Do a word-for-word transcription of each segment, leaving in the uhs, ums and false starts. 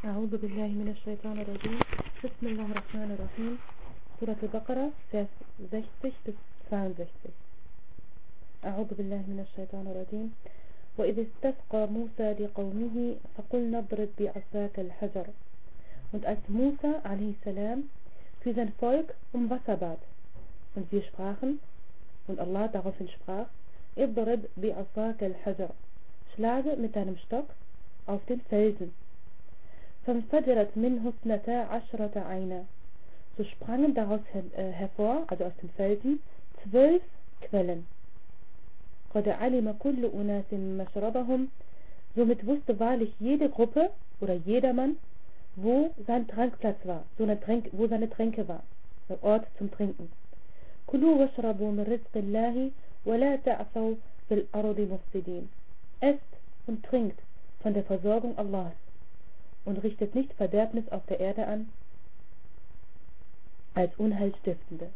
أعوذ بالله من الشيطان الرجيم. بسم الله الرحمن الرحيم. سورة البقرة Vers sechzig bis zweiundsechzig. أعوذ بالله من الشيطان الرجيم. وإذ استسقى موسى لقومه فقلنا اضرب بعصاك الحجر. Und als Musa a.s. für sein Volk um Wasser bat und wir sprachen und Allah daraufhin sprach: اضرب بعصاك الحجر, schlage mit deinem Stock auf den Felsen. فانفجرت منه اثنتا عشرة عينا, so sprangen daraus her, äh, hervor, also aus den Felsen, zwölf Quellen. قد علم كل أناس مشربهم, somit wusste wahrlich jede Gruppe oder jedermann, wo sein Trankplatz war, so eine Tränk, wo seine Tränke war, der Ort zum Trinken. كلوا واشربوا من رزق الله ولا تعثوا في الأرض مفسدين. Esst und trinkt von der Versorgung Allahs und richtet nicht Verderbnis auf der Erde an als Unheilstiftende.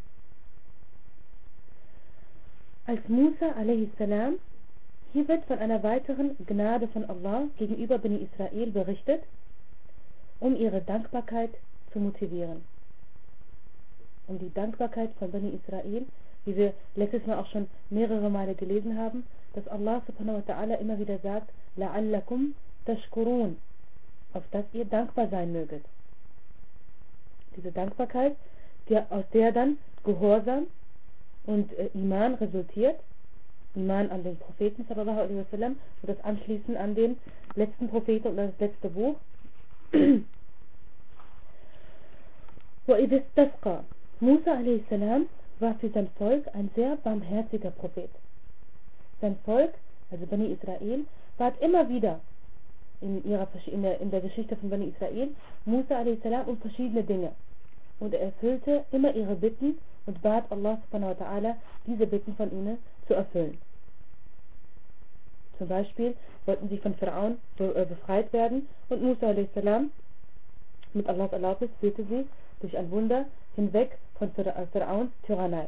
Als Musa a.s. hier wird von einer weiteren Gnade von Allah gegenüber Bani Israel berichtet, um ihre Dankbarkeit zu motivieren. Um die Dankbarkeit von Bani Israel, wie wir letztes Mal auch schon mehrere Male gelesen haben, dass Allah subhanahu wa ta'ala immer wieder sagt: لَعَلَّكُمْ تَشْكُرُونَ, auf das ihr dankbar sein möget. Diese Dankbarkeit, die, aus der dann Gehorsam und äh, Iman resultiert, Iman an den Propheten sallallahu alaihi wasallam und das Anschließen an den letzten Propheten und das letzte Buch. وَإِذِ اسْتَسْقَى, Musa a.s. war für sein Volk ein sehr barmherziger Prophet. Sein Volk, also Bani Israel, bat immer wieder in, ihrer, in, der, in der Geschichte von Bani Israel Musa a.s. um verschiedene Dinge. Und er erfüllte immer ihre Bitten und bat Allah subhanahu wa ta'ala, diese Bitten von ihnen zu erfüllen. Zum Beispiel wollten sie von Pharaon befreit werden und Musa a.s. mit Allahs Erlaubnis führte sie durch ein Wunder hinweg von Pharaons Tyrannei.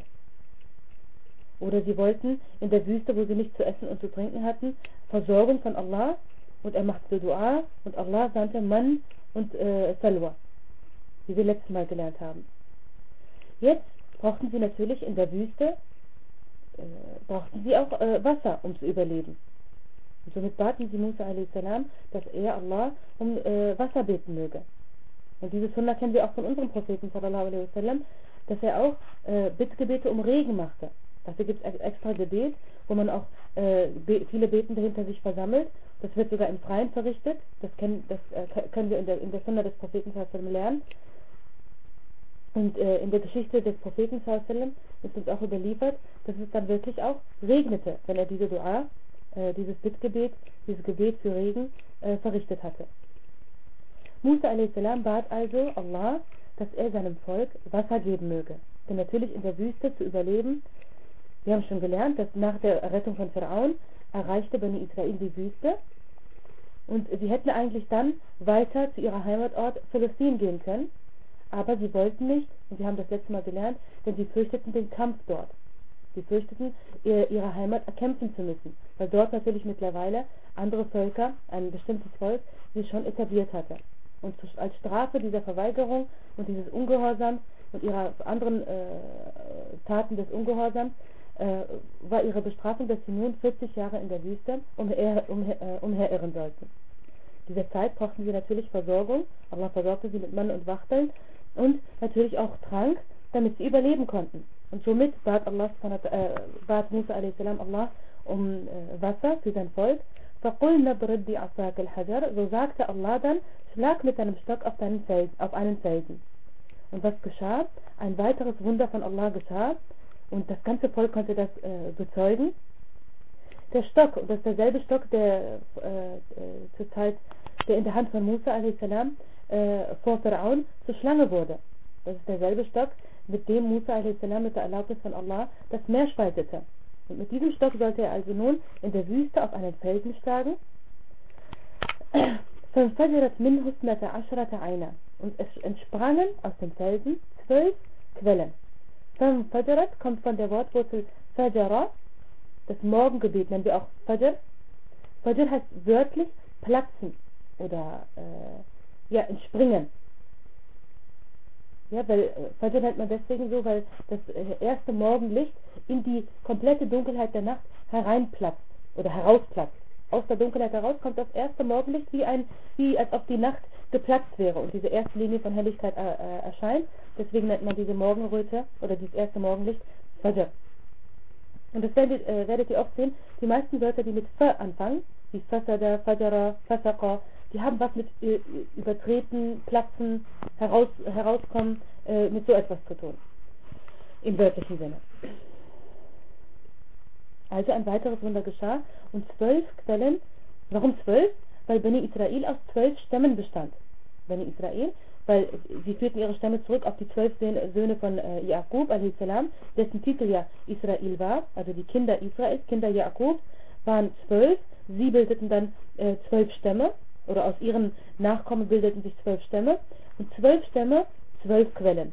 Oder sie wollten in der Wüste, wo sie nichts zu essen und zu trinken hatten, Versorgung von Allah, und er machte Dua und Allah sandte Mann und äh, Salwa, wie wir letztes Mal gelernt haben. Jetzt brauchten sie natürlich in der Wüste, äh, brauchten sie auch äh, Wasser, um zu überleben. Und somit baten sie Musa a.s., dass er Allah um äh, Wasser beten möge. Und dieses Wunder kennen wir auch von unserem Propheten sallallahu alaihi wasallam, dass er auch äh, Bittgebete um Regen machte. Dafür gibt es extra Gebet, wo man auch äh, be viele Betende hinter sich versammelt. Das wird sogar im Freien verrichtet. Das, kennen, das äh, können wir in der, in der Sunna des Propheten sallallahu alaihi wasallam lernen. Und äh, in der Geschichte des Propheten sallallahu alaihi wasallam ist uns auch überliefert, dass es dann wirklich auch regnete, wenn er diese Dua, äh, dieses Bittgebet, dieses Gebet für Regen äh, verrichtet hatte. Musa a.s. bat also Allah, dass er seinem Volk Wasser geben möge. Denn natürlich in der Wüste zu überleben, wir haben schon gelernt, dass nach der Errettung von Pharaon erreichte Bani Israel die Wüste und sie hätten eigentlich dann weiter zu ihrer Heimatort Palästin gehen können, aber sie wollten nicht, und wir haben das letzte Mal gelernt, denn sie fürchteten den Kampf dort. Sie fürchteten, ihre Heimat erkämpfen zu müssen, weil dort natürlich mittlerweile andere Völker, ein bestimmtes Volk, sich schon etabliert hatte. Und als Strafe dieser Verweigerung und dieses Ungehorsams und ihrer anderen äh, Taten des Ungehorsams äh, war ihre Bestrafung, dass sie nun vierzig Jahre in der Wüste umher, umher, äh, umherirren sollten. Dieser Zeit brauchten sie natürlich Versorgung. Allah versorgte sie mit Mann und Wachteln und natürlich auch Trank, damit sie überleben konnten. Und somit bat, Allah, äh, bat Musa a.s. Allah um äh, Wasser für sein Volk. فَقُلْنَا اضْرِبْ بِعَصَاكَ الْحَجَرَ, so sagte Allah dann: schlag mit deinem Stock auf, deinen Felsen, auf einen Felsen. Und was geschah? Ein weiteres Wunder von Allah geschah und das ganze Volk konnte das äh, bezeugen. Der Stock, und das ist derselbe Stock, der äh, äh, zur Zeit, der in der Hand von Musa a.s. Äh, vor Pharaon zur Schlange wurde. Das ist derselbe Stock, mit dem Musa a.s. mit der Erlaubnis von Allah das Meer spaltete. Und mit diesem Stock sollte er also nun in der Wüste auf einen Felsen schlagen. فَانْفَجَرَتْ مِنْهُ اثْنَتَا عَشْرَةَ عَيْنًا, und es entsprangen aus dem Felsen zwölf Quellen. فَانْفَجَرَتْ kommt von der Wortwurzel Fajara, das Morgengebet nennen wir auch Fajr. Fajr heißt wörtlich platzen oder äh, ja, entspringen. Ja, weil Fajr nennt man deswegen so, weil das erste Morgenlicht in die komplette Dunkelheit der Nacht hereinplatzt oder herausplatzt. Aus der Dunkelheit heraus kommt das erste Morgenlicht wie ein, wie als ob die Nacht geplatzt wäre und diese erste Linie von Helligkeit äh, äh, erscheint. Deswegen nennt man diese Morgenröte oder dieses erste Morgenlicht Fajr. Und das werdet, äh, werdet ihr oft sehen, die meisten Wörter, die mit Fa anfangen, wie Fasada, Fajara, Fasaqa, die haben was mit äh, übertreten, platzen, heraus, herauskommen, äh, mit so etwas zu tun. Im wörtlichen Sinne. Also ein weiteres Wunder geschah und zwölf Quellen. Warum zwölf? Weil Bani Israel aus zwölf Stämmen bestand. Bani Israel, weil sie führten ihre Stämme zurück auf die zwölf Söhne von äh, Jakob, a.s., dessen Titel ja Israel war, also die Kinder Israels, Kinder Jakobs, waren zwölf. Sie bildeten dann äh, zwölf Stämme, oder aus ihren Nachkommen bildeten sich zwölf Stämme. Und zwölf Stämme, zwölf Quellen.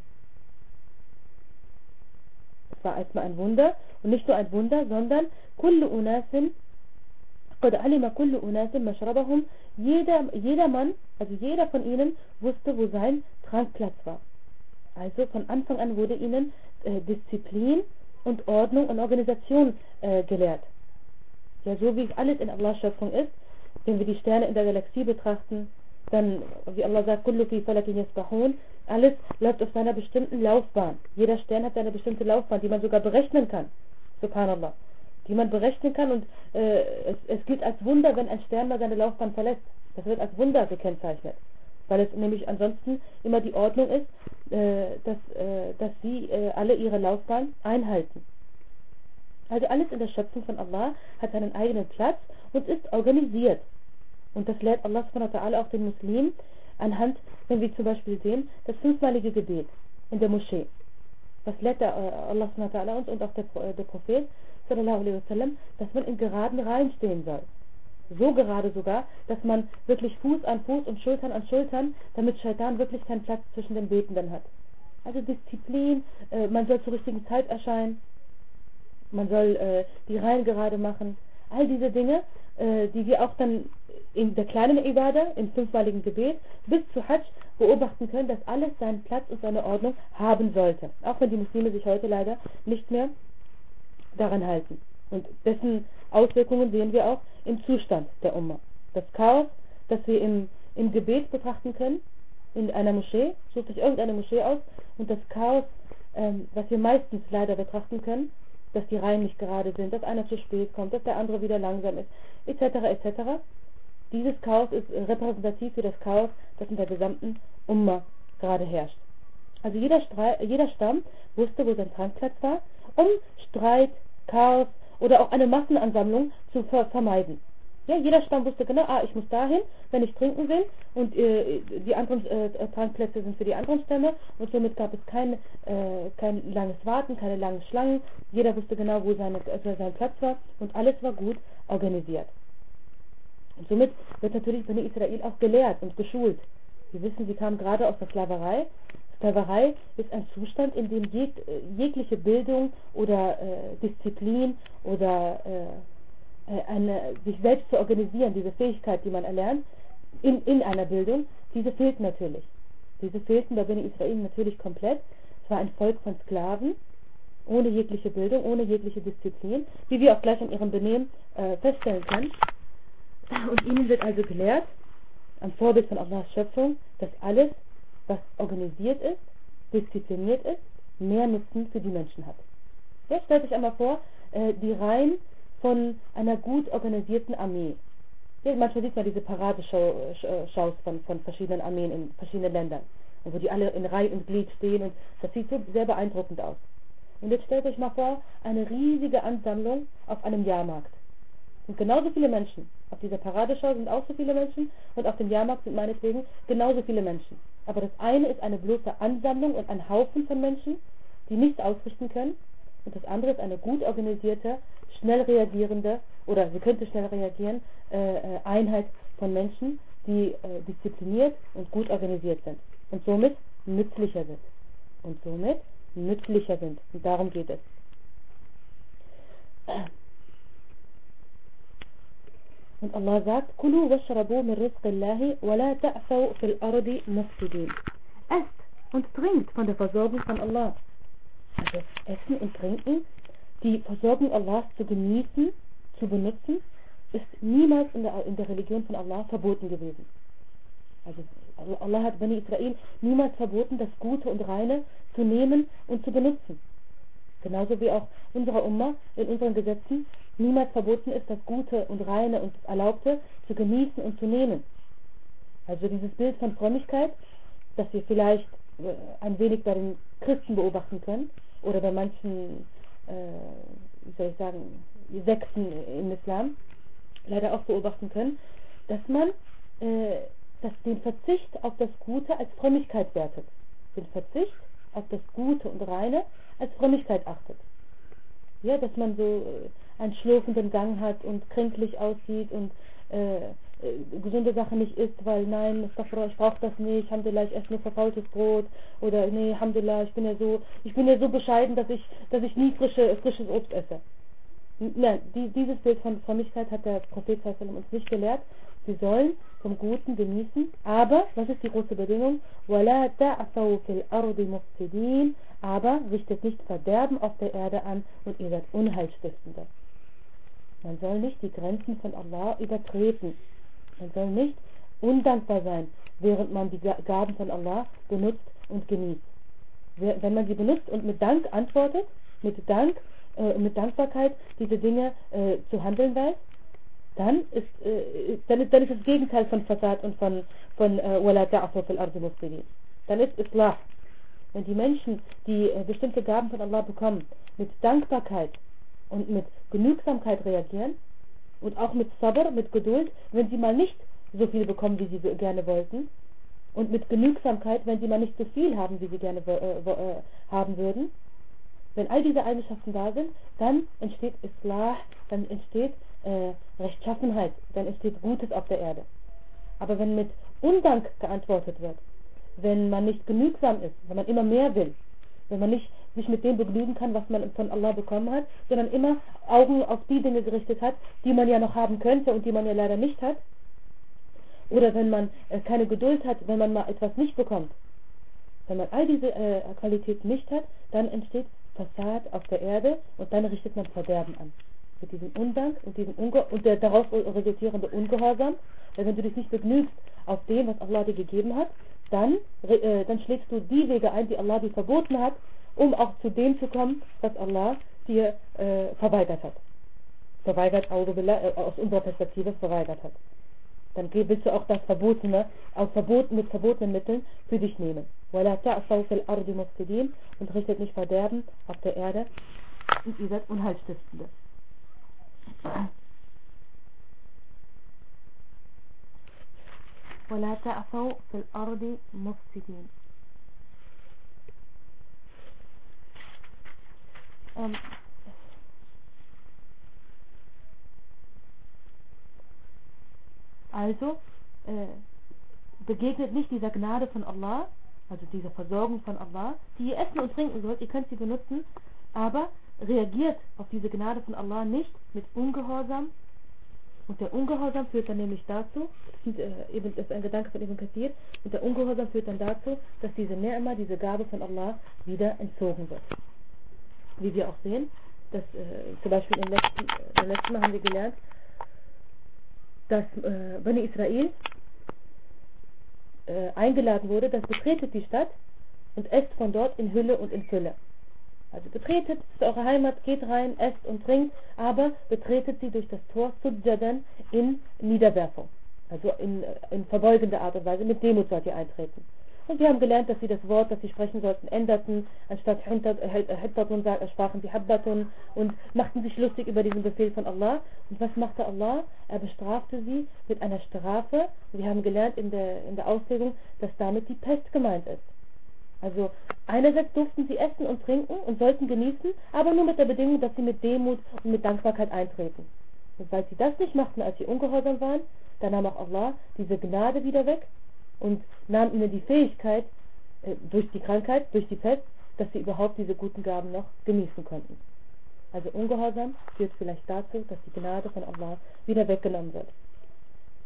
Das war erstmal ein Wunder. Und nicht nur ein Wunder, sondern kullu unasin, qad alima kullu unasin mashrabahum, jeder, jeder Mann, also jeder von ihnen wusste, wo sein Trankplatz war. Also von Anfang an wurde ihnen äh, Disziplin und Ordnung und Organisation äh, gelehrt. Ja, so wie es alles in Allahs Schöpfung ist, wenn wir die Sterne in der Galaxie betrachten, dann, wie Allah sagt, kullu fi falakin yasbahun, alles läuft auf seiner bestimmten Laufbahn. Jeder Stern hat seine bestimmte Laufbahn, die man sogar berechnen kann. Subhanallah. Die man berechnen kann und äh, es, es gilt als Wunder, wenn ein Stern mal seine Laufbahn verlässt. Das wird als Wunder gekennzeichnet. Weil es nämlich ansonsten immer die Ordnung ist, äh, dass, äh, dass sie äh, alle ihre Laufbahn einhalten. Also alles in der Schöpfung von Allah hat seinen eigenen Platz und ist organisiert. Und das lehrt Allah subhanahu wa ta'ala auch den Muslimen anhand, wenn wir zum Beispiel sehen, das fünfmalige Gebet in der Moschee. Das lehrt der, äh, Allah subhanahu wa ta'ala uns und auch der, äh, der Prophet sallallahu alaihi wasallam, dass man in geraden Reihen stehen soll. So gerade sogar, dass man wirklich Fuß an Fuß und Schultern an Schultern, damit Shaitan wirklich keinen Platz zwischen den Betenden hat. Also Disziplin, äh, man soll zur richtigen Zeit erscheinen, man soll äh, die Reihen gerade machen. All diese Dinge, äh, die wir auch dann in der kleinen Ibadah, im fünfmaligen Gebet, bis zu Hajj beobachten können, dass alles seinen Platz und seine Ordnung haben sollte. Auch wenn die Muslime sich heute leider nicht mehr daran halten. Und dessen Auswirkungen sehen wir auch im Zustand der Umma. Das Chaos, das wir im, im Gebet betrachten können, in einer Moschee, sucht sich irgendeine Moschee aus, und das Chaos, ähm, was wir meistens leider betrachten können, dass die Reihen nicht gerade sind, dass einer zu spät kommt, dass der andere wieder langsam ist, et cetera et cetera. Dieses Chaos ist repräsentativ für das Chaos, das in der gesamten Umma gerade herrscht. Also jeder, Streit, jeder Stamm wusste, wo sein Trankplatz war, um Streit, Chaos oder auch eine Massenansammlung zu ver vermeiden. Ja, jeder Stamm wusste genau, ah, ich muss dahin, wenn ich trinken will, und äh, die anderen äh, Trankplätze sind für die anderen Stämme, und somit gab es kein, äh, kein langes Warten, keine langen Schlangen. Jeder wusste genau, wo seine, äh, sein Platz war, und alles war gut organisiert. Und somit wird natürlich Bani Israel auch gelehrt und geschult. Wir wissen, sie kamen gerade aus der Sklaverei. Sklaverei ist ein Zustand, in dem jeg jegliche Bildung oder äh, Disziplin oder äh, eine, sich selbst zu organisieren, diese Fähigkeit, die man erlernt, in, in einer Bildung, diese fehlt natürlich. Diese fehlten bei Bani Israel natürlich komplett. Es war ein Volk von Sklaven, ohne jegliche Bildung, ohne jegliche Disziplin, wie wir auch gleich in ihrem Benehmen äh, feststellen können. Und ihnen wird also gelehrt, am Vorbild von Allahs Schöpfung, dass alles, was organisiert ist, diszipliniert ist, mehr Nutzen für die Menschen hat. Jetzt stellt sich einmal vor, äh, die Reihen von einer gut organisierten Armee. Ja, manchmal sieht man diese Paradeshows von, von verschiedenen Armeen in verschiedenen Ländern, wo die alle in Reihe und Glied stehen, und das sieht so sehr beeindruckend aus. Und jetzt stellt euch mal vor, eine riesige Ansammlung auf einem Jahrmarkt. Und genauso viele Menschen. Auf dieser Paradeschau sind auch so viele Menschen, und auf dem Jahrmarkt sind meinetwegen genauso viele Menschen. Aber das eine ist eine bloße Ansammlung und ein Haufen von Menschen, die nichts ausrichten können, und das andere ist eine gut organisierte, schnell reagierende, oder sie könnte schnell reagieren, äh, Einheit von Menschen, die äh, diszipliniert und gut organisiert sind und somit nützlicher sind. Und somit nützlicher sind. Und darum geht es. Und Allah sagt, Kulu washrabu min rizqillahi wa la ta'faw fil ardi mufsidin. Esst und trinkt von der Versorgung von Allah. Also Essen und Trinken, die Versorgung Allahs zu genießen, zu benutzen, ist niemals in der, in der Religion von Allah verboten gewesen. Also Allah hat Bani Israel niemals verboten, das Gute und Reine zu nehmen und zu benutzen. Genauso wie auch unsere Umma in unseren Gesetzen niemals verboten ist, das Gute und Reine und das Erlaubte zu genießen und zu nehmen. Also dieses Bild von Frömmigkeit, das wir vielleicht äh, ein wenig bei den Christen beobachten können oder bei manchen, äh, wie soll ich sagen, Sekten im Islam leider auch beobachten können, dass man äh, dass den Verzicht auf das Gute als Frömmigkeit wertet. Den Verzicht auf das Gute und Reine als Frömmigkeit achtet. Ja, dass man so einen schlurfenden Gang hat und kränklich aussieht und äh, äh, gesunde Sachen nicht isst, weil nein, ich brauche das nicht, Alhamdulillah, ich esse nur verfaultes Brot oder nee, Alhamdulillah, ich bin ja so, ich bin ja so bescheiden, dass ich, dass ich nie frische, frisches Obst esse. Nein, die, dieses Bild von Frömmigkeit hat der Prophet sallallahu alaihi wasallam uns nicht gelehrt. Wir sollen vom Guten genießen, aber, was ist die große Bedingung? وَلَا تَعْفَوْا فِي الْأَرْضِ مُفْسِدِينَ, aber richtet nicht Verderben auf der Erde an und ihr seid Unheilstiftende. Man soll nicht die Grenzen von Allah übertreten. Man soll nicht undankbar sein, während man die Gaben von Allah benutzt und genießt. Wenn man sie benutzt und mit Dank antwortet, mit Dank, äh, mit Dankbarkeit diese Dinge äh, zu handeln weiß, dann ist, äh, dann ist dann ist das Gegenteil von Fasad und von von wala ta'fu fil ardi mufsidin. Dann ist Islah. Wenn die Menschen, die äh, bestimmte Gaben von Allah bekommen, mit Dankbarkeit und mit Genügsamkeit reagieren und auch mit Sabr, mit Geduld, wenn sie mal nicht so viel bekommen, wie sie gerne wollten, und mit Genügsamkeit, wenn sie mal nicht so viel haben, wie sie gerne äh, äh, haben würden. Wenn all diese Eigenschaften da sind, dann entsteht Islah, dann entsteht äh, Rechtschaffenheit, dann entsteht Gutes auf der Erde. Aber wenn mit Undank geantwortet wird, wenn man nicht genügsam ist, wenn man immer mehr will, wenn man nicht sich mit dem begnügen kann, was man von Allah bekommen hat, sondern immer Augen auf die Dinge gerichtet hat, die man ja noch haben könnte und die man ja leider nicht hat, oder wenn man äh, keine Geduld hat, wenn man mal etwas nicht bekommt, wenn man all diese äh, Qualitäten nicht hat, dann entsteht Fassad auf der Erde und dann richtet man Verderben an. Mit diesem Undank und diesem Unge und der daraus resultierende Ungehorsam, weil wenn du dich nicht begnügst auf dem, was Allah dir gegeben hat, dann, äh, dann schlägst du die Wege ein, die Allah dir verboten hat, um auch zu dem zu kommen, was Allah dir äh, verweigert hat. Verweigert, äh, aus unserer Perspektive verweigert hat. Dann willst du auch das Verbotene, aus Verboten, mit verbotenen Mitteln für dich nehmen. وَلَا تَعْفَوْا فِي الْأَرْضِ مُفْسِدِينَ, und richtet nicht Verderben auf der Erde und ihr seid Unheilstiftende. وَلَا تَعْفَوْا فِي الْأَرْضِ مُفْسِدِينَ. Ähm, also äh, begegnet nicht dieser Gnade von Allah, also dieser Versorgung von Allah, die ihr essen und trinken sollt, ihr könnt sie benutzen, aber reagiert auf diese Gnade von Allah nicht mit Ungehorsam, und der Ungehorsam führt dann nämlich dazu, das ist ein Gedanke von Ibn Kathir, und der Ungehorsam führt dann dazu, dass diese Ni'ma, diese Gabe von Allah wieder entzogen wird. Wie wir auch sehen, dass äh, zum Beispiel im letzten, äh, im letzten Mal haben wir gelernt, dass äh, Bani Israel äh, eingeladen wurde, dass betretet die Stadt und esst von dort in Hülle und in Fülle. Also betretet, ist eure Heimat, geht rein, esst und trinkt, aber betretet sie durch das Tor Sujjadan in Niederwerfung. Also in, in verbeugender Art und Weise, mit Demut sollt ihr eintreten. Und wir haben gelernt, dass sie das Wort, das sie sprechen sollten, änderten, anstatt Hittatun sprachen sie Habbatun und machten sich lustig über diesen Befehl von Allah. Und was machte Allah? Er bestrafte sie mit einer Strafe. Wir haben gelernt in der, in der Auslegung, dass damit die Pest gemeint ist. Also einerseits durften sie essen und trinken und sollten genießen, aber nur mit der Bedingung, dass sie mit Demut und mit Dankbarkeit eintreten. Und weil sie das nicht machten, als sie ungehorsam waren, dann nahm auch Allah diese Gnade wieder weg und nahm ihnen die Fähigkeit, äh, durch die Krankheit, durch die Pest, dass sie überhaupt diese guten Gaben noch genießen konnten. Also Ungehorsam führt vielleicht dazu, dass die Gnade von Allah wieder weggenommen wird.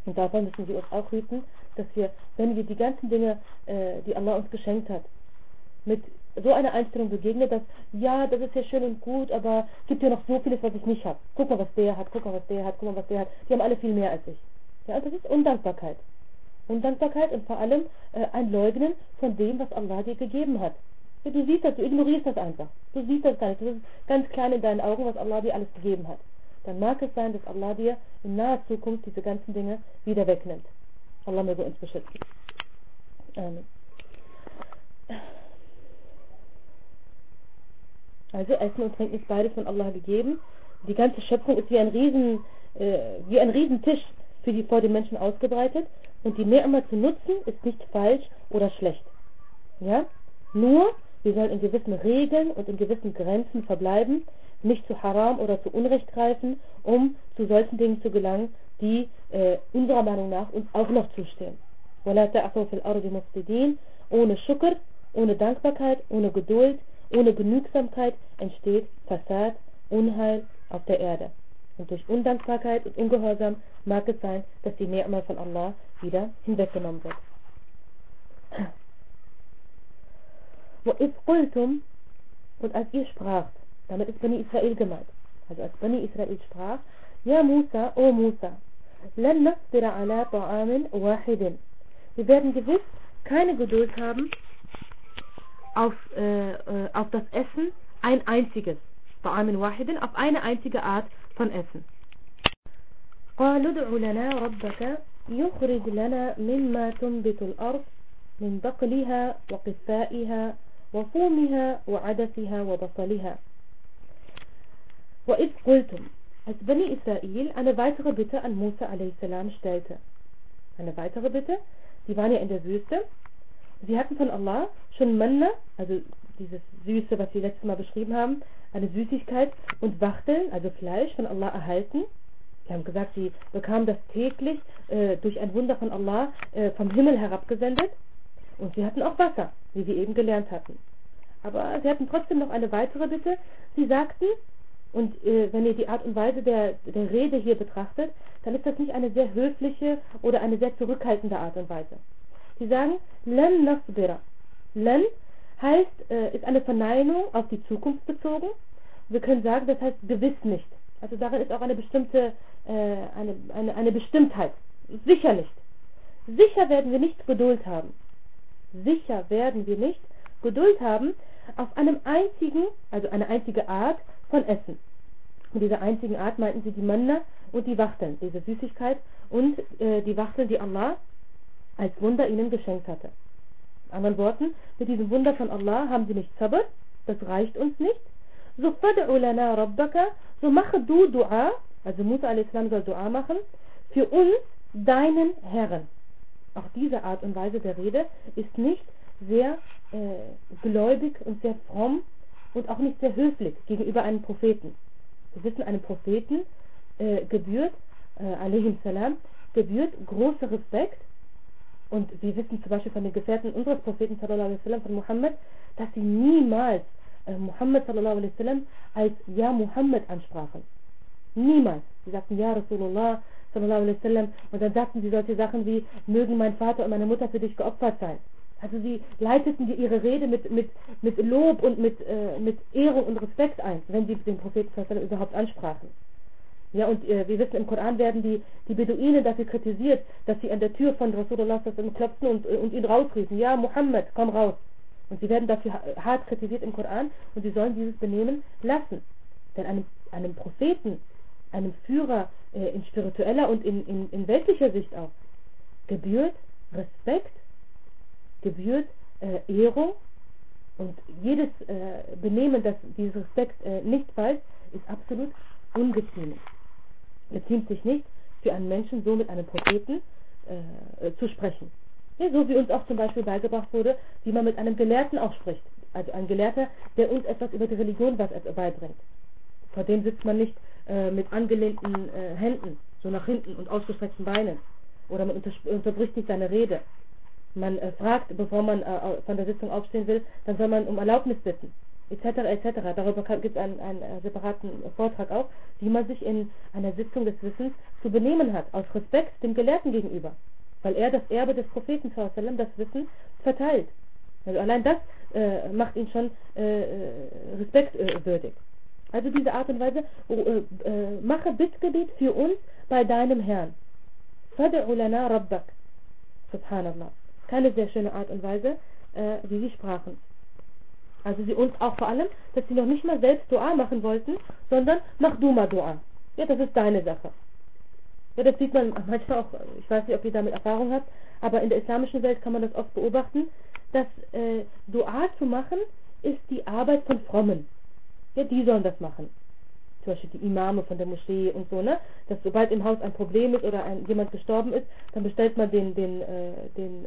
Und davon müssen wir uns auch hüten, dass wir, wenn wir die ganzen Dinge, äh, die Allah uns geschenkt hat, mit so einer Einstellung begegnen, dass, ja, das ist ja schön und gut, aber es gibt ja noch so vieles, was ich nicht habe. Guck mal, was der hat, guck mal, was der hat, guck mal, was der hat. Die haben alle viel mehr als ich. Ja, und das ist Undankbarkeit. Undankbarkeit und vor allem äh, ein Leugnen von dem, was Allah dir gegeben hat. Ja, du siehst das, du ignorierst das einfach. Du siehst das gar nicht. Das ist ganz klein in deinen Augen, was Allah dir alles gegeben hat. Dann mag es sein, dass Allah dir in naher Zukunft diese ganzen Dinge wieder wegnimmt. Allah möge uns beschützen. Amen. Also Essen und Trinken ist beides von Allah gegeben. Die ganze Schöpfung ist wie ein Riesen, äh, wie ein Riesentisch für die vor den Menschen ausgebreitet. Und die Ni'ma zu nutzen ist nicht falsch oder schlecht. Ja? Nur, wir sollen in gewissen Regeln und in gewissen Grenzen verbleiben, nicht zu Haram oder zu Unrecht greifen, um zu solchen Dingen zu gelangen, die äh, unserer Meinung nach uns auch noch zustehen. وَلَا تَعْثُوا فِي الْأَرْضِ مُفْسِدِينَ. Ohne Schukr, ohne Dankbarkeit, ohne Geduld, ohne Genügsamkeit entsteht Fasad, Unheil auf der Erde. Und durch Undankbarkeit und Ungehorsam mag es sein, dass die Ni'ma von Allah wieder hinweggenommen wird. وَإِذْ قُلْتُمْ. Und als ihr spracht, damit ist Bani Israel gemeint, also als Bani Israel sprach, Ja Musa, O Musa, لَن نَصْبِرَ عَلَى طَعَامٍ وَاحِدٍ. Wir werden gewiss keine Geduld haben auf, äh, äh, auf das Essen ein einziges, طَعَامٍ وَاحِدٍ, auf eine einzige Art von Essen. قَالُوا ادْعُ لَنَا رَبَّكَ يُخْرِجْ لَنَا مِمَّا تُنْبِتُ الْأَرْضِ مِنْ بَقْلِهَا وَقِثَّائِهَا وَفُومِهَا وَعَدَسِهَا وَبَصَلِهَا. وَإِذْ قُلْتُمْ. Als Bani Israel eine weitere Bitte an Musa a s. stellte. Eine weitere Bitte, die waren ja in der Wüste. Sie hatten von Allah schon Manna, also dieses Süße, was wir letztes Mal beschrieben haben, eine Süßigkeit und Wachteln, also Fleisch von Allah erhalten. Sie haben gesagt, sie bekamen das täglich äh, durch ein Wunder von Allah äh, vom Himmel herabgesendet. Und sie hatten auch Wasser, wie wir eben gelernt hatten. Aber sie hatten trotzdem noch eine weitere Bitte. Sie sagten, und äh, wenn ihr die Art und Weise der, der Rede hier betrachtet, dann ist das nicht eine sehr höfliche oder eine sehr zurückhaltende Art und Weise. Sie sagen, Len nasbira. Len heißt, äh, ist eine Verneinung auf die Zukunft bezogen. Wir können sagen, das heißt gewiss nicht. Also darin ist auch eine bestimmte, äh, eine, eine, eine Bestimmtheit. Sicher nicht. Sicher werden wir nicht Geduld haben. Sicher werden wir nicht Geduld haben auf einem einzigen, also eine einzige Art von Essen. Mit dieser einzigen Art meinten sie die Manna und die Wachteln, diese Süßigkeit und äh, die Wachteln, die Allah als Wunder ihnen geschenkt hatte. Mit anderen Worten, mit diesem Wunder von Allah haben sie nicht Sabr, das reicht uns nicht. So fad'u lana rabbaka, so mache du Dua, also Musa a s. soll Dua machen, für uns, deinen Herren. Auch diese Art und Weise der Rede ist nicht sehr äh, gläubig und sehr fromm und auch nicht sehr höflich gegenüber einem Propheten. Wir wissen, einem Propheten äh, gebührt, äh, alaihim salam, gebührt großer Respekt. Und wir wissen zum Beispiel von den Gefährten unseres Propheten sallallahu alaihi wasallam, von Muhammad, dass sie niemals äh, Muhammad sallallahu alaihi wasallam als Ja Muhammad ansprachen. Niemals. Sie sagten Ja Rasulullah sallallahu alaihi wasallam und dann sagten sie solche Sachen wie, mögen mein Vater und meine Mutter für dich geopfert sein. Also sie leiteten ihre Rede mit, mit, mit Lob und mit, äh, mit Ehrung und Respekt ein, wenn sie den Propheten sallallahu alaihi wasallam überhaupt ansprachen. Ja, und äh, wir wissen, im Koran werden die, die Beduinen dafür kritisiert, dass sie an der Tür von Rasulullah sallallahu alaihi wasallam klopften und, und ihn rausriefen. Ja, Muhammad, komm raus. Und sie werden dafür hart kritisiert im Koran und sie sollen dieses Benehmen lassen. Denn einem, einem Propheten, einem Führer äh, in spiritueller und in, in, in weltlicher Sicht auch, gebührt Respekt, gebührt äh, Ehrung und jedes äh, Benehmen, das dieses Respekt äh, nicht weiß, ist absolut ungeziemt. Es ziemt sich nicht, für einen Menschen so mit einem Propheten äh, zu sprechen. Ja, so wie uns auch zum Beispiel beigebracht wurde, wie man mit einem Gelehrten auch spricht. Also ein Gelehrter, der uns etwas über die Religion was beibringt. Vor dem sitzt man nicht äh, mit angelehnten äh, Händen, so nach hinten und ausgestreckten Beinen. Oder man unterbricht nicht seine Rede. Man äh, fragt, bevor man äh, von der Sitzung aufstehen will, dann soll man um Erlaubnis bitten. et cetera et cetera. Darüber gibt es einen, einen separaten Vortrag auch, wie man sich in einer Sitzung des Wissens zu benehmen hat, aus Respekt dem Gelehrten gegenüber. Weil er das Erbe des Propheten, das Wissen, verteilt. Also allein das äh, macht ihn schon äh, respektwürdig. Also diese Art und Weise, äh, äh, mache Bittgebet für uns bei deinem Herrn. Fad'u lana rabbak. Subhanallah. Keine sehr schöne Art und Weise, äh, wie sie sprachen. Also sie uns auch vor allem, dass sie noch nicht mal selbst Dua machen wollten, sondern mach du mal Dua. Ja, das ist deine Sache. Ja, das sieht man manchmal auch, ich weiß nicht, ob ihr damit Erfahrung habt, aber in der islamischen Welt kann man das oft beobachten, dass äh, Dua zu machen, ist die Arbeit von Frommen. Ja, die sollen das machen. Zum Beispiel die Imame von der Moschee und so, ne? Dass sobald im Haus ein Problem ist oder ein, jemand gestorben ist, dann bestellt man den, den, äh, den,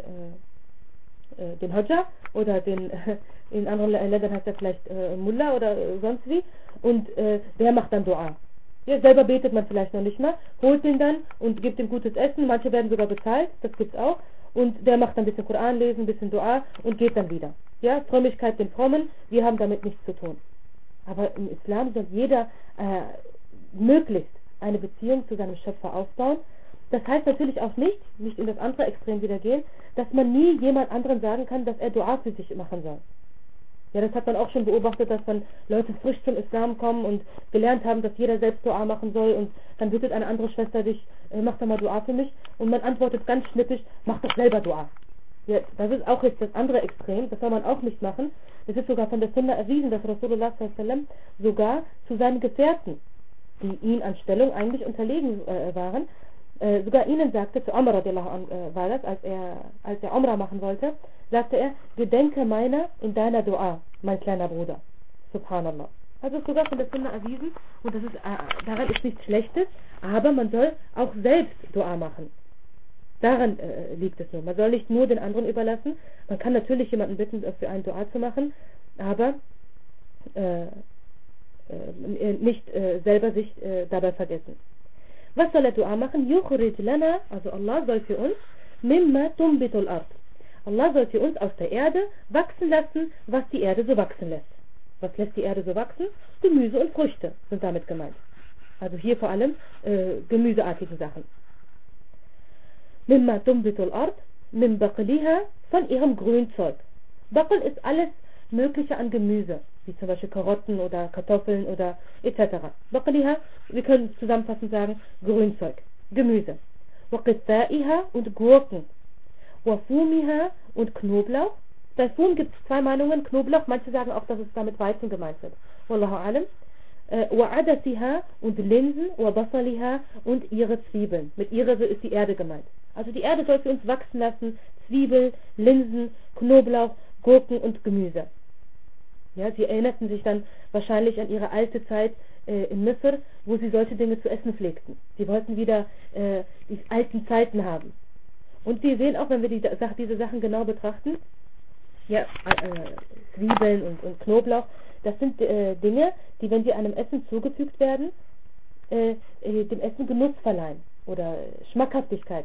äh, äh, den Hodja oder den, äh, in anderen Ländern heißt er vielleicht äh, Mullah oder äh, sonst wie, und äh, der macht dann Dua. Ja, selber betet man vielleicht noch nicht mal, holt ihn dann und gibt ihm gutes Essen, manche werden sogar bezahlt, das gibt's auch, und der macht dann ein bisschen Koran lesen, ein bisschen Dua und geht dann wieder. Ja, Frömmigkeit den Frommen, wir haben damit nichts zu tun. Aber im Islam soll jeder äh, möglichst eine Beziehung zu seinem Schöpfer aufbauen. Das heißt natürlich auch nicht, nicht in das andere Extrem wieder gehen, dass man nie jemand anderen sagen kann, dass er Dua für sich machen soll. Ja, das hat man auch schon beobachtet, dass dann Leute frisch zum Islam kommen und gelernt haben, dass jeder selbst Dua machen soll, und dann bittet eine andere Schwester dich, äh, mach doch mal Dua für mich, und man antwortet ganz schnippisch, mach doch selber Dua. Ja, das ist auch jetzt das andere Extrem, das soll man auch nicht machen. Es ist sogar von der Sunna erwiesen, dass Rasulullah sallallahu alaihi wasallam sogar zu seinen Gefährten, die ihn an Stellung eigentlich unterlegen äh, waren, äh, sogar ihnen sagte, zu Umar radiallahu anhu äh, war das, als er, als er Umrah machen wollte, sagte er, gedenke meiner in deiner Dua, mein kleiner Bruder. Subhanallah. Also ist sogar von der Sunna erwiesen, und das ist, äh, daran ist nichts Schlechtes, aber man soll auch selbst Dua machen. Daran äh, liegt es nur. Man soll nicht nur den anderen überlassen. Man kann natürlich jemanden bitten, für einen Dua zu machen, aber äh, äh, nicht äh, selber sich äh, dabei vergessen. Was soll er Dua machen? Yukhrij lana, also Allah soll für uns, mimma tumbitul ard. Allah soll für uns aus der Erde wachsen lassen, was die Erde so wachsen lässt. Was lässt die Erde so wachsen? Gemüse und Früchte sind damit gemeint. Also hier vor allem äh, gemüseartige Sachen. Mimma tumbitul ard, min baqliha, von ihrem Grünzeug. Baql ist alles Mögliche an Gemüse, wie zum Beispiel Karotten oder Kartoffeln oder et cetera. Baqliha, wir können zusammenfassend sagen, Grünzeug, Gemüse. Wa qithaiha und Gurken. Wa fumiha und Knoblauch. Bei Fum gibt es zwei Meinungen, Knoblauch, manche sagen auch, dass es damit Weizen gemeint wird. Wallahu alam. Wa adasiha und Linsen, wa basaliha und ihre Zwiebeln. Mit ihre ist die Erde gemeint. Also die Erde soll für uns wachsen lassen, Zwiebel, Linsen, Knoblauch, Gurken und Gemüse. Ja, sie erinnerten sich dann wahrscheinlich an ihre alte Zeit äh, in Misr, wo sie solche Dinge zu essen pflegten. Sie wollten wieder äh, die alten Zeiten haben. Und wir sehen auch, wenn wir die, diese Sachen genau betrachten, ja, äh, Zwiebeln und, und Knoblauch, das sind äh, Dinge, die, wenn sie einem Essen zugefügt werden, äh, äh, dem Essen Genuss verleihen oder Schmackhaftigkeit.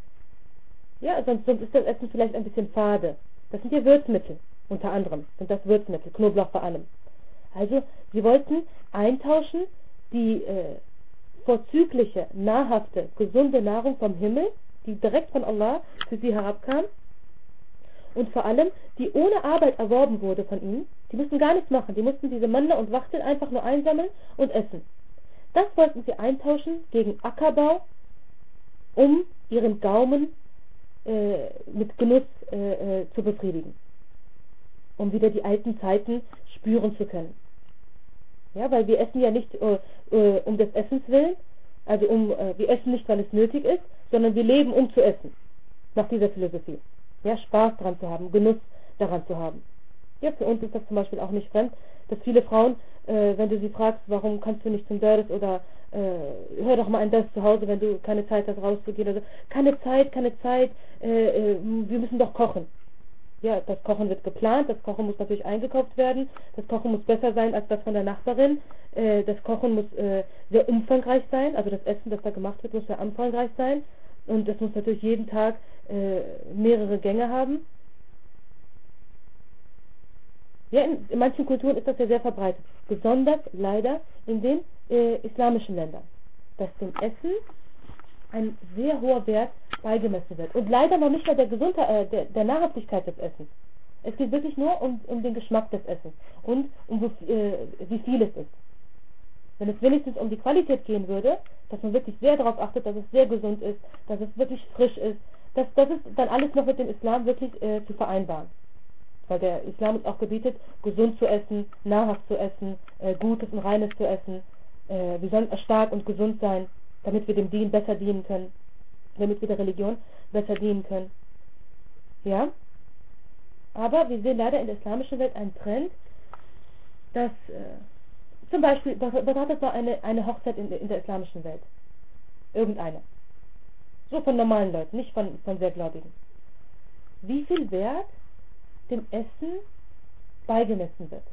Ja, sonst, sonst ist das Essen vielleicht ein bisschen fade. Das sind ja Würzmittel, unter anderem sind das Würzmittel, Knoblauch vor allem. Also, sie wollten eintauschen die äh, vorzügliche, nahrhafte, gesunde Nahrung vom Himmel, die direkt von Allah für sie herabkam, und vor allem, die ohne Arbeit erworben wurde von ihnen. Die mussten gar nichts machen, die mussten diese Manna und Wachtel einfach nur einsammeln und essen. Das wollten sie eintauschen gegen Ackerbau, um ihren Gaumen äh, mit Genuss äh, äh, zu befriedigen. Um wieder die alten Zeiten spüren zu können. Ja, weil wir essen ja nicht äh, äh, um des Essens willen, also um, äh, wir essen nicht, weil es nötig ist, sondern wir leben, um zu essen. Nach dieser Philosophie. Ja, Spaß daran zu haben, Genuss daran zu haben. Ja, für uns ist das zum Beispiel auch nicht fremd, dass viele Frauen, äh, wenn du sie fragst, warum kannst du nicht zum Dörres oder äh, hör doch mal ein Dörres zu Hause, wenn du keine Zeit hast rauszugehen oder so. Keine Zeit, keine Zeit, äh, äh, wir müssen doch kochen. Ja, das Kochen wird geplant, das Kochen muss natürlich eingekauft werden, das Kochen muss besser sein als das von der Nachbarin, äh, das Kochen muss äh, sehr umfangreich sein, also das Essen, das da gemacht wird, muss sehr umfangreich sein, und das muss natürlich jeden Tag äh, mehrere Gänge haben. Ja, in, in manchen Kulturen ist das ja sehr verbreitet, besonders leider in den äh, islamischen Ländern, dass dem Essen ein sehr hoher Wert beigemessen wird. Und leider noch nicht mal der, Gesundheit, äh, der, der Nahrhaftigkeit des Essens. Es geht wirklich nur um, um den Geschmack des Essens und um so, äh, wie viel es ist. Wenn es wenigstens um die Qualität gehen würde, dass man wirklich sehr darauf achtet, dass es sehr gesund ist, dass es wirklich frisch ist, das, das ist dann alles noch mit dem Islam wirklich äh, zu vereinbaren. Weil der Islam uns auch gebietet, gesund zu essen, nahrhaft zu essen, äh, Gutes und Reines zu essen. Äh, wir sollen stark und gesund sein, damit wir dem Dien besser dienen können, damit wir der Religion besser dienen können. Ja? Aber wir sehen leider in der islamischen Welt einen Trend, dass äh, zum Beispiel, betrachtet mal eine, eine Hochzeit in, in der islamischen Welt. Irgendeine. So von normalen Leuten, nicht von, von sehr Gläubigen. Wie viel Wert dem Essen beigemessen wird.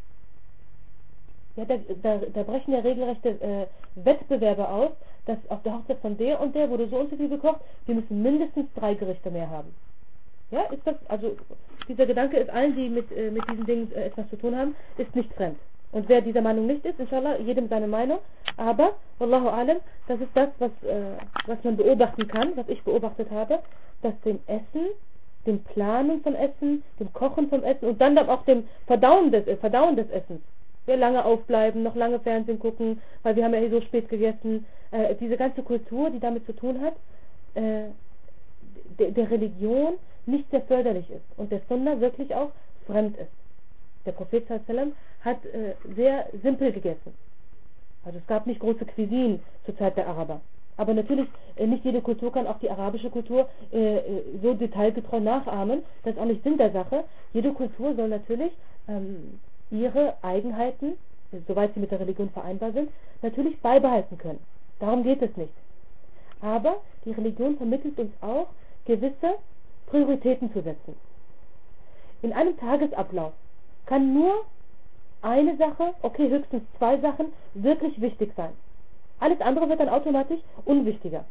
Ja, da, da, da brechen ja regelrechte äh, Wettbewerbe aus, dass auf der Hochzeit von der und der wurde so und so viel gekocht, wir müssen mindestens drei Gerichte mehr haben. Ja, ist das, also dieser Gedanke ist allen, die mit, äh, mit diesen Dingen äh, etwas zu tun haben, ist nicht fremd. Und wer dieser Meinung nicht ist, inshallah, jedem seine Meinung, aber, wallahu alam, das ist das, was, äh, was man beobachten kann, was ich beobachtet habe, dass dem Essen, dem Planen von Essen, dem Kochen vom Essen und dann, dann auch dem Verdauen des, äh, Verdauen des Essens, wir lange aufbleiben, noch lange Fernsehen gucken, weil wir haben ja hier so spät gegessen, äh, diese ganze Kultur, die damit zu tun hat, äh, der, der Religion nicht sehr förderlich ist und der Sunna wirklich auch fremd ist. Der Prophet sallallahu alaihi wasallam hat äh, sehr simpel gegessen. Also es gab nicht große Cuisine zur Zeit der Araber. Aber natürlich, äh, nicht jede Kultur kann auch die arabische Kultur äh, so detailgetreu nachahmen. Das ist auch nicht Sinn der Sache. Jede Kultur soll natürlich ähm, ihre Eigenheiten, soweit sie mit der Religion vereinbar sind, natürlich beibehalten können. Darum geht es nicht. Aber die Religion vermittelt uns auch, gewisse Prioritäten zu setzen. In einem Tagesablauf kann nur eine Sache, okay, höchstens zwei Sachen, wirklich wichtig sein. Alles andere wird dann automatisch unwichtiger.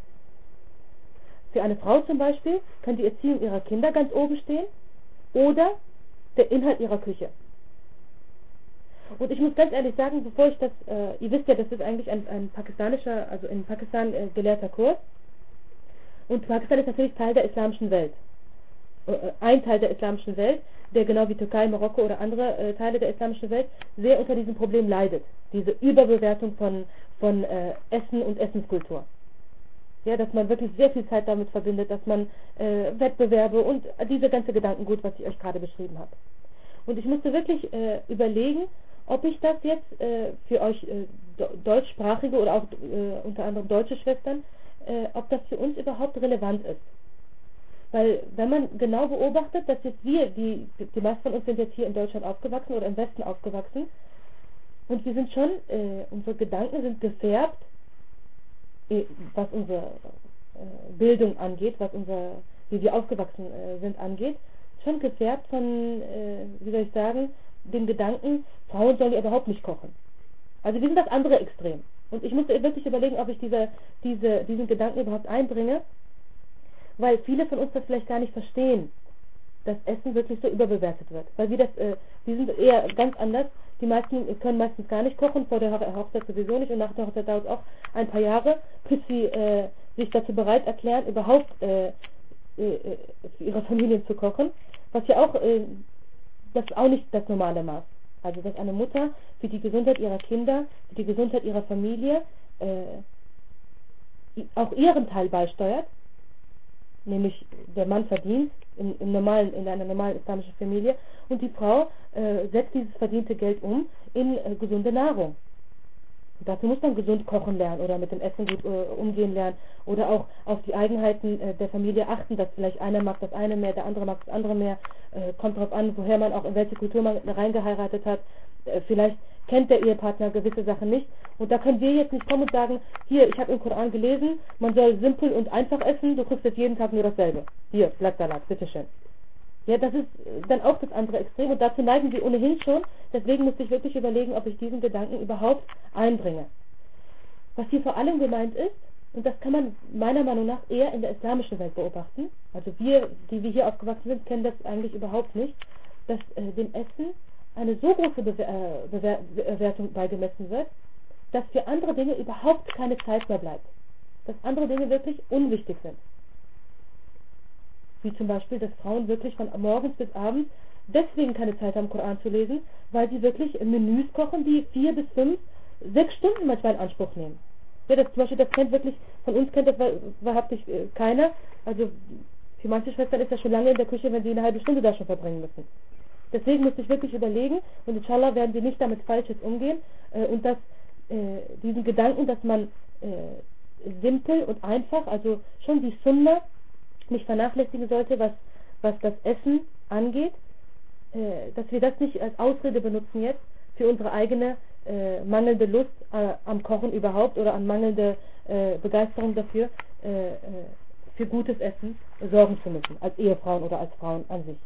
Für eine Frau zum Beispiel kann die Erziehung ihrer Kinder ganz oben stehen oder der Inhalt ihrer Küche. Und ich muss ganz ehrlich sagen, bevor ich das, äh, ihr wisst ja, das ist eigentlich ein, ein pakistanischer, also in Pakistan äh, gelehrter Kurs. Und Pakistan ist natürlich Teil der islamischen Welt. Äh, ein Teil der islamischen Welt, der genau wie Türkei, Marokko oder andere äh, Teile der islamischen Welt sehr unter diesem Problem leidet. Diese Überbewertung von, von äh, Essen und Essenskultur. Ja, dass man wirklich sehr viel Zeit damit verbindet, dass man äh, Wettbewerbe und diese ganze Gedankengut, was ich euch gerade beschrieben habe. Und ich musste wirklich äh, überlegen, ob ich das jetzt äh, für euch äh, deutschsprachige oder auch äh, unter anderem deutsche Schwestern, äh, ob das für uns überhaupt relevant ist. Weil wenn man genau beobachtet, dass jetzt wir, die, die meisten von uns sind jetzt hier in Deutschland aufgewachsen oder im Westen aufgewachsen und wir sind schon, äh, unsere Gedanken sind gefärbt, äh, was unsere äh, Bildung angeht, was unser, wie wir aufgewachsen äh, sind angeht, schon gefärbt von, äh, wie soll ich sagen, den Gedanken, Frauen sollen ja überhaupt nicht kochen. Also wir sind das andere Extrem. Und ich musste wirklich überlegen, ob ich diese, diese, diesen Gedanken überhaupt einbringe, weil viele von uns das vielleicht gar nicht verstehen, dass Essen wirklich so überbewertet wird. Weil wir das, äh, wir sind eher ganz anders. Die meisten können meistens gar nicht kochen, vor der Hochzeit sowieso nicht und nach der Hochzeit dauert es auch ein paar Jahre, bis sie äh, sich dazu bereit erklären, überhaupt äh, äh, für ihre Familien zu kochen. Was ja auch, äh, das ist auch nicht das normale Maß. Also dass eine Mutter für die Gesundheit ihrer Kinder, für die Gesundheit ihrer Familie äh, auch ihren Teil beisteuert, nämlich der Mann verdient in, in, normalen, in einer normalen islamischen Familie und die Frau äh, setzt dieses verdiente Geld um in äh, gesunde Nahrung. Und dafür muss man gesund kochen lernen oder mit dem Essen gut äh, umgehen lernen oder auch auf die Eigenheiten äh, der Familie achten, dass vielleicht einer mag das eine mehr, der andere mag das andere mehr, äh, kommt darauf an, woher man auch, in welche Kultur man reingeheiratet hat, äh, vielleicht kennt der Ehepartner gewisse Sachen nicht und da können wir jetzt nicht kommen und sagen, hier, ich habe im Koran gelesen, man soll simpel und einfach essen, du kriegst jetzt jeden Tag nur dasselbe. Hier, Blattsalat, bitteschön. Ja, das ist dann auch das andere Extrem und dazu neigen wir ohnehin schon, deswegen musste ich wirklich überlegen, ob ich diesen Gedanken überhaupt einbringe. Was hier vor allem gemeint ist, und das kann man meiner Meinung nach eher in der islamischen Welt beobachten, also wir, die wir hier aufgewachsen sind, kennen das eigentlich überhaupt nicht, dass äh, dem Essen eine so große Bewer äh, Bewer Bewertung beigemessen wird, dass für andere Dinge überhaupt keine Zeit mehr bleibt. Dass andere Dinge wirklich unwichtig sind. Wie zum Beispiel, dass Frauen wirklich von morgens bis abends deswegen keine Zeit haben, Koran zu lesen, weil sie wirklich Menüs kochen, die vier bis fünf, sechs Stunden manchmal in Anspruch nehmen. Ja, das, zum Beispiel, das kennt wirklich, von uns kennt das wahrhaftig äh, keiner. Also für manche Schwestern ist das schon lange in der Küche, wenn sie eine halbe Stunde da schon verbringen müssen. Deswegen müsste ich wirklich überlegen, und inshallah werden wir nicht damit falsch jetzt umgehen, äh, und dass äh, diesen Gedanken, dass man äh, simpel und einfach, also schon die Sunna nicht vernachlässigen sollte, was, was das Essen angeht, äh, dass wir das nicht als Ausrede benutzen jetzt für unsere eigene äh, mangelnde Lust äh, am Kochen überhaupt oder an mangelnde äh, Begeisterung dafür, äh, äh, für gutes Essen sorgen zu müssen, als Ehefrauen oder als Frauen an sich.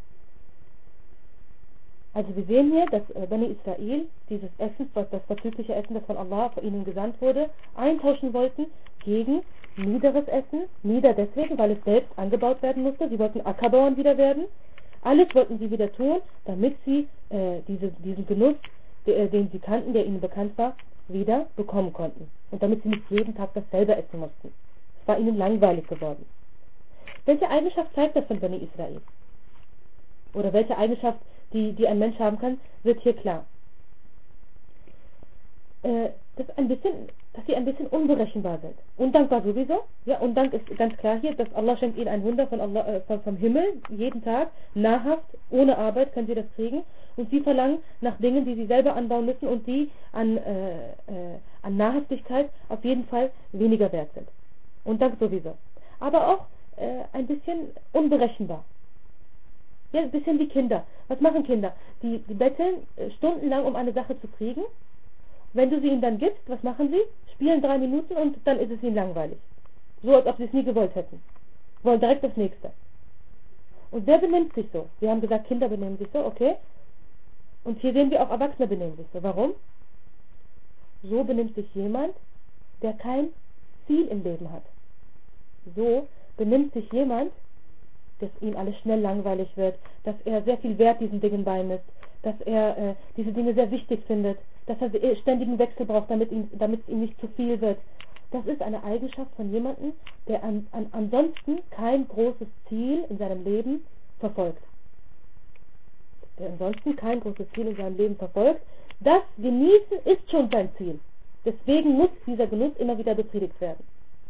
Also wir sehen hier, dass äh, Bani Israel dieses Essen, das vorzügliche Essen, das von Allah vor ihnen gesandt wurde, eintauschen wollten gegen niederes Essen. Nieder deswegen, weil es selbst angebaut werden musste. Sie wollten Ackerbauern wieder werden. Alles wollten sie wieder tun, damit sie äh, diese, diesen Genuss, de, den sie kannten, der ihnen bekannt war, wieder bekommen konnten. Und damit sie nicht jeden Tag dasselbe essen mussten. Es war ihnen langweilig geworden. Welche Eigenschaft zeigt das von Bani Israel? Oder welche Eigenschaft, die, die ein Mensch haben kann, wird hier klar. Äh, das ein bisschen, dass sie ein bisschen unberechenbar sind. Undankbar sowieso. Ja, Undank ist ganz klar hier, dass Allah schenkt ihnen ein Wunder von Allah, äh, vom, vom Himmel, jeden Tag, nahrhaft, ohne Arbeit können sie das kriegen. Und sie verlangen nach Dingen, die sie selber anbauen müssen und die an, äh, äh, an Nahrhaftigkeit auf jeden Fall weniger wert sind. Undank sowieso. Aber auch äh, ein bisschen unberechenbar. Ja, ein bisschen wie Kinder. Was machen Kinder? Die, die betteln äh, stundenlang, um eine Sache zu kriegen. Wenn du sie ihnen dann gibst, was machen sie? Spielen drei Minuten und dann ist es ihnen langweilig. So, als ob sie es nie gewollt hätten. Wollen direkt das Nächste. Und wer benimmt sich so? Wir haben gesagt, Kinder benehmen sich so, okay. Und hier sehen wir auch, Erwachsene benehmen sich so. Warum? So benimmt sich jemand, der kein Ziel im Leben hat. So benimmt sich jemand, dass ihm alles schnell langweilig wird, dass er sehr viel Wert diesen Dingen beimisst, dass er äh, diese Dinge sehr wichtig findet, dass er ständigen Wechsel braucht, damit ihm, damit es ihm nicht zu viel wird. Das ist eine Eigenschaft von jemandem, der an, an, ansonsten kein großes Ziel in seinem Leben verfolgt. Der ansonsten kein großes Ziel in seinem Leben verfolgt. Das Genießen ist schon sein Ziel. Deswegen muss dieser Genuss immer wieder befriedigt werden.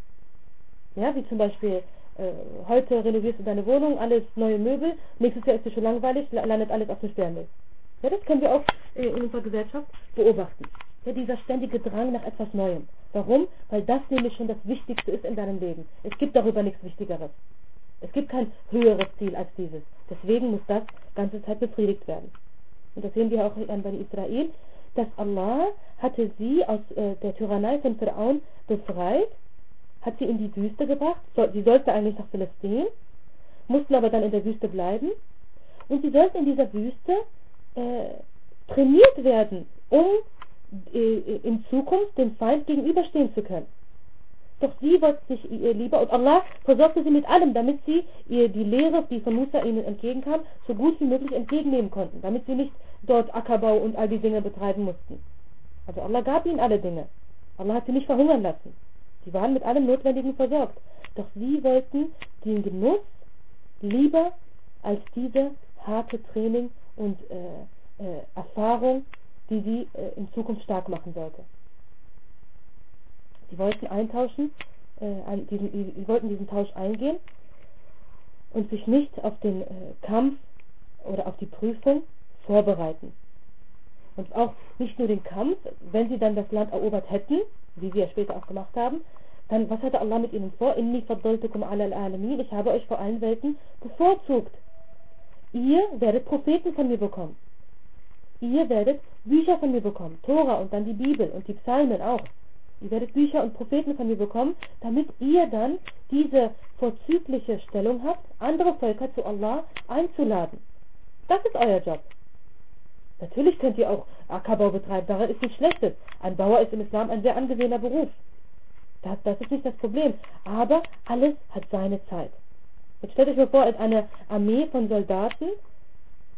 Ja, wie zum Beispiel äh, heute renovierst du deine Wohnung, alles neue Möbel, nächstes Jahr ist dir schon langweilig, landet alles auf dem Sperrmüll. Ja, das können wir auch äh, in unserer Gesellschaft beobachten. Ja, dieser ständige Drang nach etwas Neuem. Warum? Weil das nämlich schon das Wichtigste ist in deinem Leben. Es gibt darüber nichts Wichtigeres. Es gibt kein höheres Ziel als dieses. Deswegen muss das ganze Zeit befriedigt werden. Und das sehen wir auch an Bani Israel, dass Allah hatte sie aus äh, der Tyrannei von Pharaon befreit, hat sie in die Wüste gebracht. So, sie sollte eigentlich nach Philistien, mussten aber dann in der Wüste bleiben. Und sie sollten in dieser Wüste äh, trainiert werden, um äh, in Zukunft dem Feind gegenüberstehen zu können. Doch sie wollte sich ihr lieber, und Allah versorgte sie mit allem, damit sie ihr die Lehre, die von Musa ihnen entgegenkam, so gut wie möglich entgegennehmen konnten, damit sie nicht dort Ackerbau und all die Dinge betreiben mussten. Also Allah gab ihnen alle Dinge. Allah hat sie nicht verhungern lassen. Sie waren mit allem Notwendigen versorgt. Doch sie wollten den Genuss lieber als diese harte Training und äh, äh, Erfahrung, die sie äh, in Zukunft stark machen sollte. Sie wollten eintauschen, äh, an diesen, sie wollten diesen Tausch eingehen und sich nicht auf den äh, Kampf oder auf die Prüfung vorbereiten. Und auch nicht nur den Kampf, wenn sie dann das Land erobert hätten, wie sie ja später auch gemacht haben, dann, was hatte Allah mit ihnen vor? Inni faddaltukum ala al-alamin, ich habe euch vor allen Welten bevorzugt. Ihr werdet Propheten von mir bekommen. Ihr werdet Bücher von mir bekommen, Tora und dann die Bibel und die Psalmen auch. Ihr werdet Bücher und Propheten von mir bekommen, damit ihr dann diese vorzügliche Stellung habt, andere Völker zu Allah einzuladen. Das ist euer Job. Natürlich könnt ihr auch Ackerbau betreiben, daran ist nichts Schlechtes. Ein Bauer ist im Islam ein sehr angesehener Beruf. Das, das ist nicht das Problem. Aber alles hat seine Zeit. Jetzt stellt euch mal vor, als eine Armee von Soldaten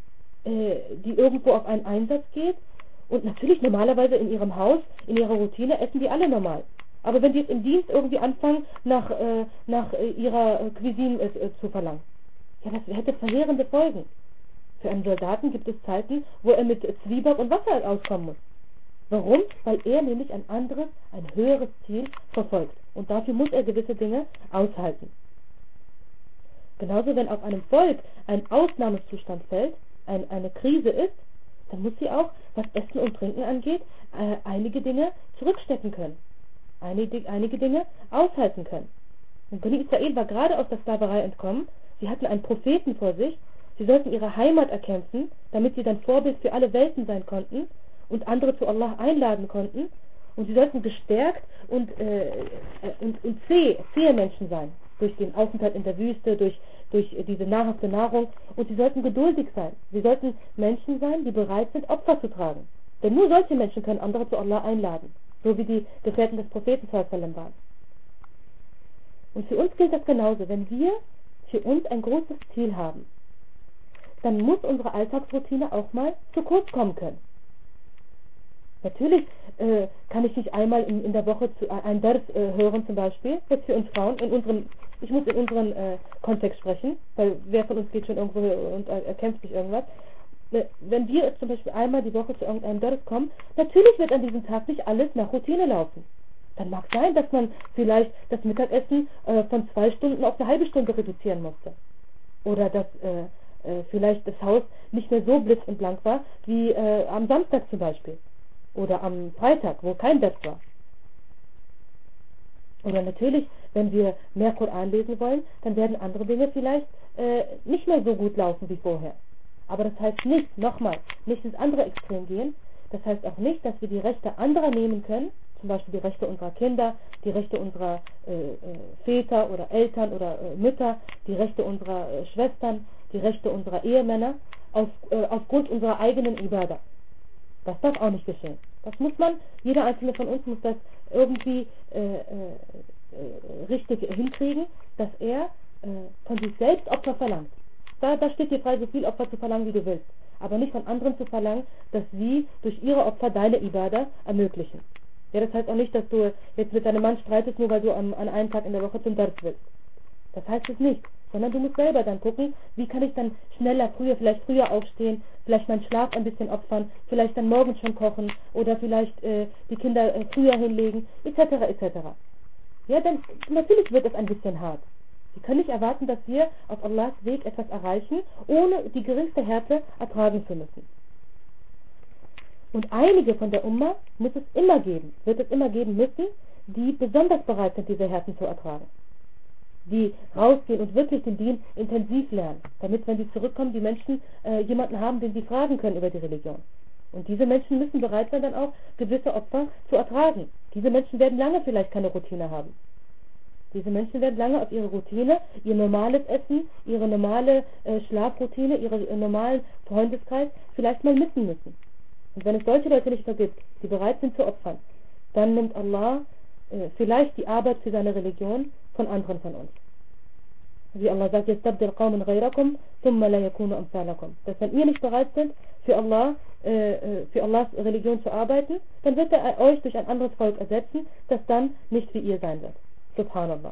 äh, die irgendwo auf einen Einsatz geht. Und natürlich normalerweise in ihrem Haus, in ihrer Routine essen die alle normal. Aber wenn die jetzt im Dienst irgendwie anfangen, nach, äh, nach äh, ihrer äh, Cuisine äh, zu verlangen, ja, das hätte verheerende Folgen. Für einen Soldaten gibt es Zeiten, wo er mit Zwieback und Wasser auskommen muss. Warum? Weil er nämlich ein anderes, ein höheres Ziel verfolgt. Und dafür muss er gewisse Dinge aushalten. Genauso, wenn auf einem Volk ein Ausnahmezustand fällt, ein, eine Krise ist, dann muss sie auch, was Essen und Trinken angeht, äh, einige Dinge zurückstecken können. Einige, einige Dinge aushalten können. Und Bani Israel war gerade aus der Sklaverei entkommen. Sie hatten einen Propheten vor sich. Sie sollten ihre Heimat erkämpfen, damit sie dann Vorbild für alle Welten sein konnten und andere zu Allah einladen konnten. Und sie sollten gestärkt und, äh, und, und zäh, zähe Menschen sein. Durch den Aufenthalt in der Wüste, durch, durch diese nahrhafte Nahrung. Und sie sollten geduldig sein. Sie sollten Menschen sein, die bereit sind, Opfer zu tragen. Denn nur solche Menschen können andere zu Allah einladen. So wie die Gefährten des Propheten waren. Und für uns gilt das genauso. Wenn wir für uns ein großes Ziel haben, dann muss unsere Alltagsroutine auch mal zu kurz kommen können. Natürlich äh, kann ich nicht einmal in, in der Woche zu, äh, ein Dars äh, hören zum Beispiel, jetzt für uns Frauen, in unserem, ich muss in unserem äh, Kontext sprechen, weil wer von uns geht schon irgendwo und äh, erkämpft sich irgendwas. Äh, wenn wir jetzt zum Beispiel einmal die Woche zu irgendeinem Dars kommen, natürlich wird an diesem Tag nicht alles nach Routine laufen. Dann mag sein, dass man vielleicht das Mittagessen äh, von zwei Stunden auf eine halbe Stunde reduzieren musste. Oder dass äh, äh, vielleicht das Haus nicht mehr so blitz und blank war, wie äh, am Samstag zum Beispiel. Oder am Freitag, wo kein Dars war. Oder natürlich, wenn wir mehr Koran lesen wollen, dann werden andere Dinge vielleicht äh, nicht mehr so gut laufen wie vorher. Aber das heißt nicht, nochmal, nicht ins andere Extrem gehen. Das heißt auch nicht, dass wir die Rechte anderer nehmen können, zum Beispiel die Rechte unserer Kinder, die Rechte unserer äh, äh, Väter oder Eltern oder äh, Mütter, die Rechte unserer äh, Schwestern, die Rechte unserer Ehemänner, auf, äh, aufgrund unserer eigenen Ibadah. Das darf auch nicht geschehen. Das muss man, jeder einzelne von uns muss das irgendwie äh, äh, äh, richtig hinkriegen, dass er äh, von sich selbst Opfer verlangt. Da, da steht dir frei, so viel Opfer zu verlangen, wie du willst. Aber nicht von anderen zu verlangen, dass sie durch ihre Opfer deine Ibadah ermöglichen. Ja, das heißt auch nicht, dass du jetzt mit deinem Mann streitest, nur weil du am, an einem Tag in der Woche zum Dars willst. Das heißt es nicht. Sondern du musst selber dann gucken, wie kann ich dann schneller, früher, vielleicht früher aufstehen, vielleicht meinen Schlaf ein bisschen opfern, vielleicht dann morgens schon kochen oder vielleicht äh, die Kinder äh, früher hinlegen, et cetera et cetera. Ja, denn natürlich wird es ein bisschen hart. Wir können nicht erwarten, dass wir auf Allahs Weg etwas erreichen, ohne die geringste Härte ertragen zu müssen. Und einige von der Umma muss es immer geben, wird es immer geben müssen, die besonders bereit sind, diese Härten zu ertragen. Die rausgehen und wirklich den Dien intensiv lernen, damit, wenn sie zurückkommen, die Menschen äh, jemanden haben, den sie fragen können über die Religion. Und diese Menschen müssen bereit sein, dann auch gewisse Opfer zu ertragen. Diese Menschen werden lange vielleicht keine Routine haben. Diese Menschen werden lange auf ihre Routine, ihr normales Essen, ihre normale äh, Schlafroutine, ihre äh, normalen Freundeskreis vielleicht mal missen müssen. Und wenn es solche Leute nicht mehr gibt, die bereit sind zu opfern, dann nimmt Allah äh, vielleicht die Arbeit für seine Religion von anderen von uns. Wie Allah sagt, يَسْتَبْدِلْ قَوْمٍ غَيْرَكُمْ ثُمَّ لَا يَكُونُ أَمْثَالَكُمْ. Dass wenn ihr nicht bereit seid, für Allah, äh, für Allahs Religion zu arbeiten, dann wird er euch durch ein anderes Volk ersetzen, das dann nicht wie ihr sein wird. Subhanallah.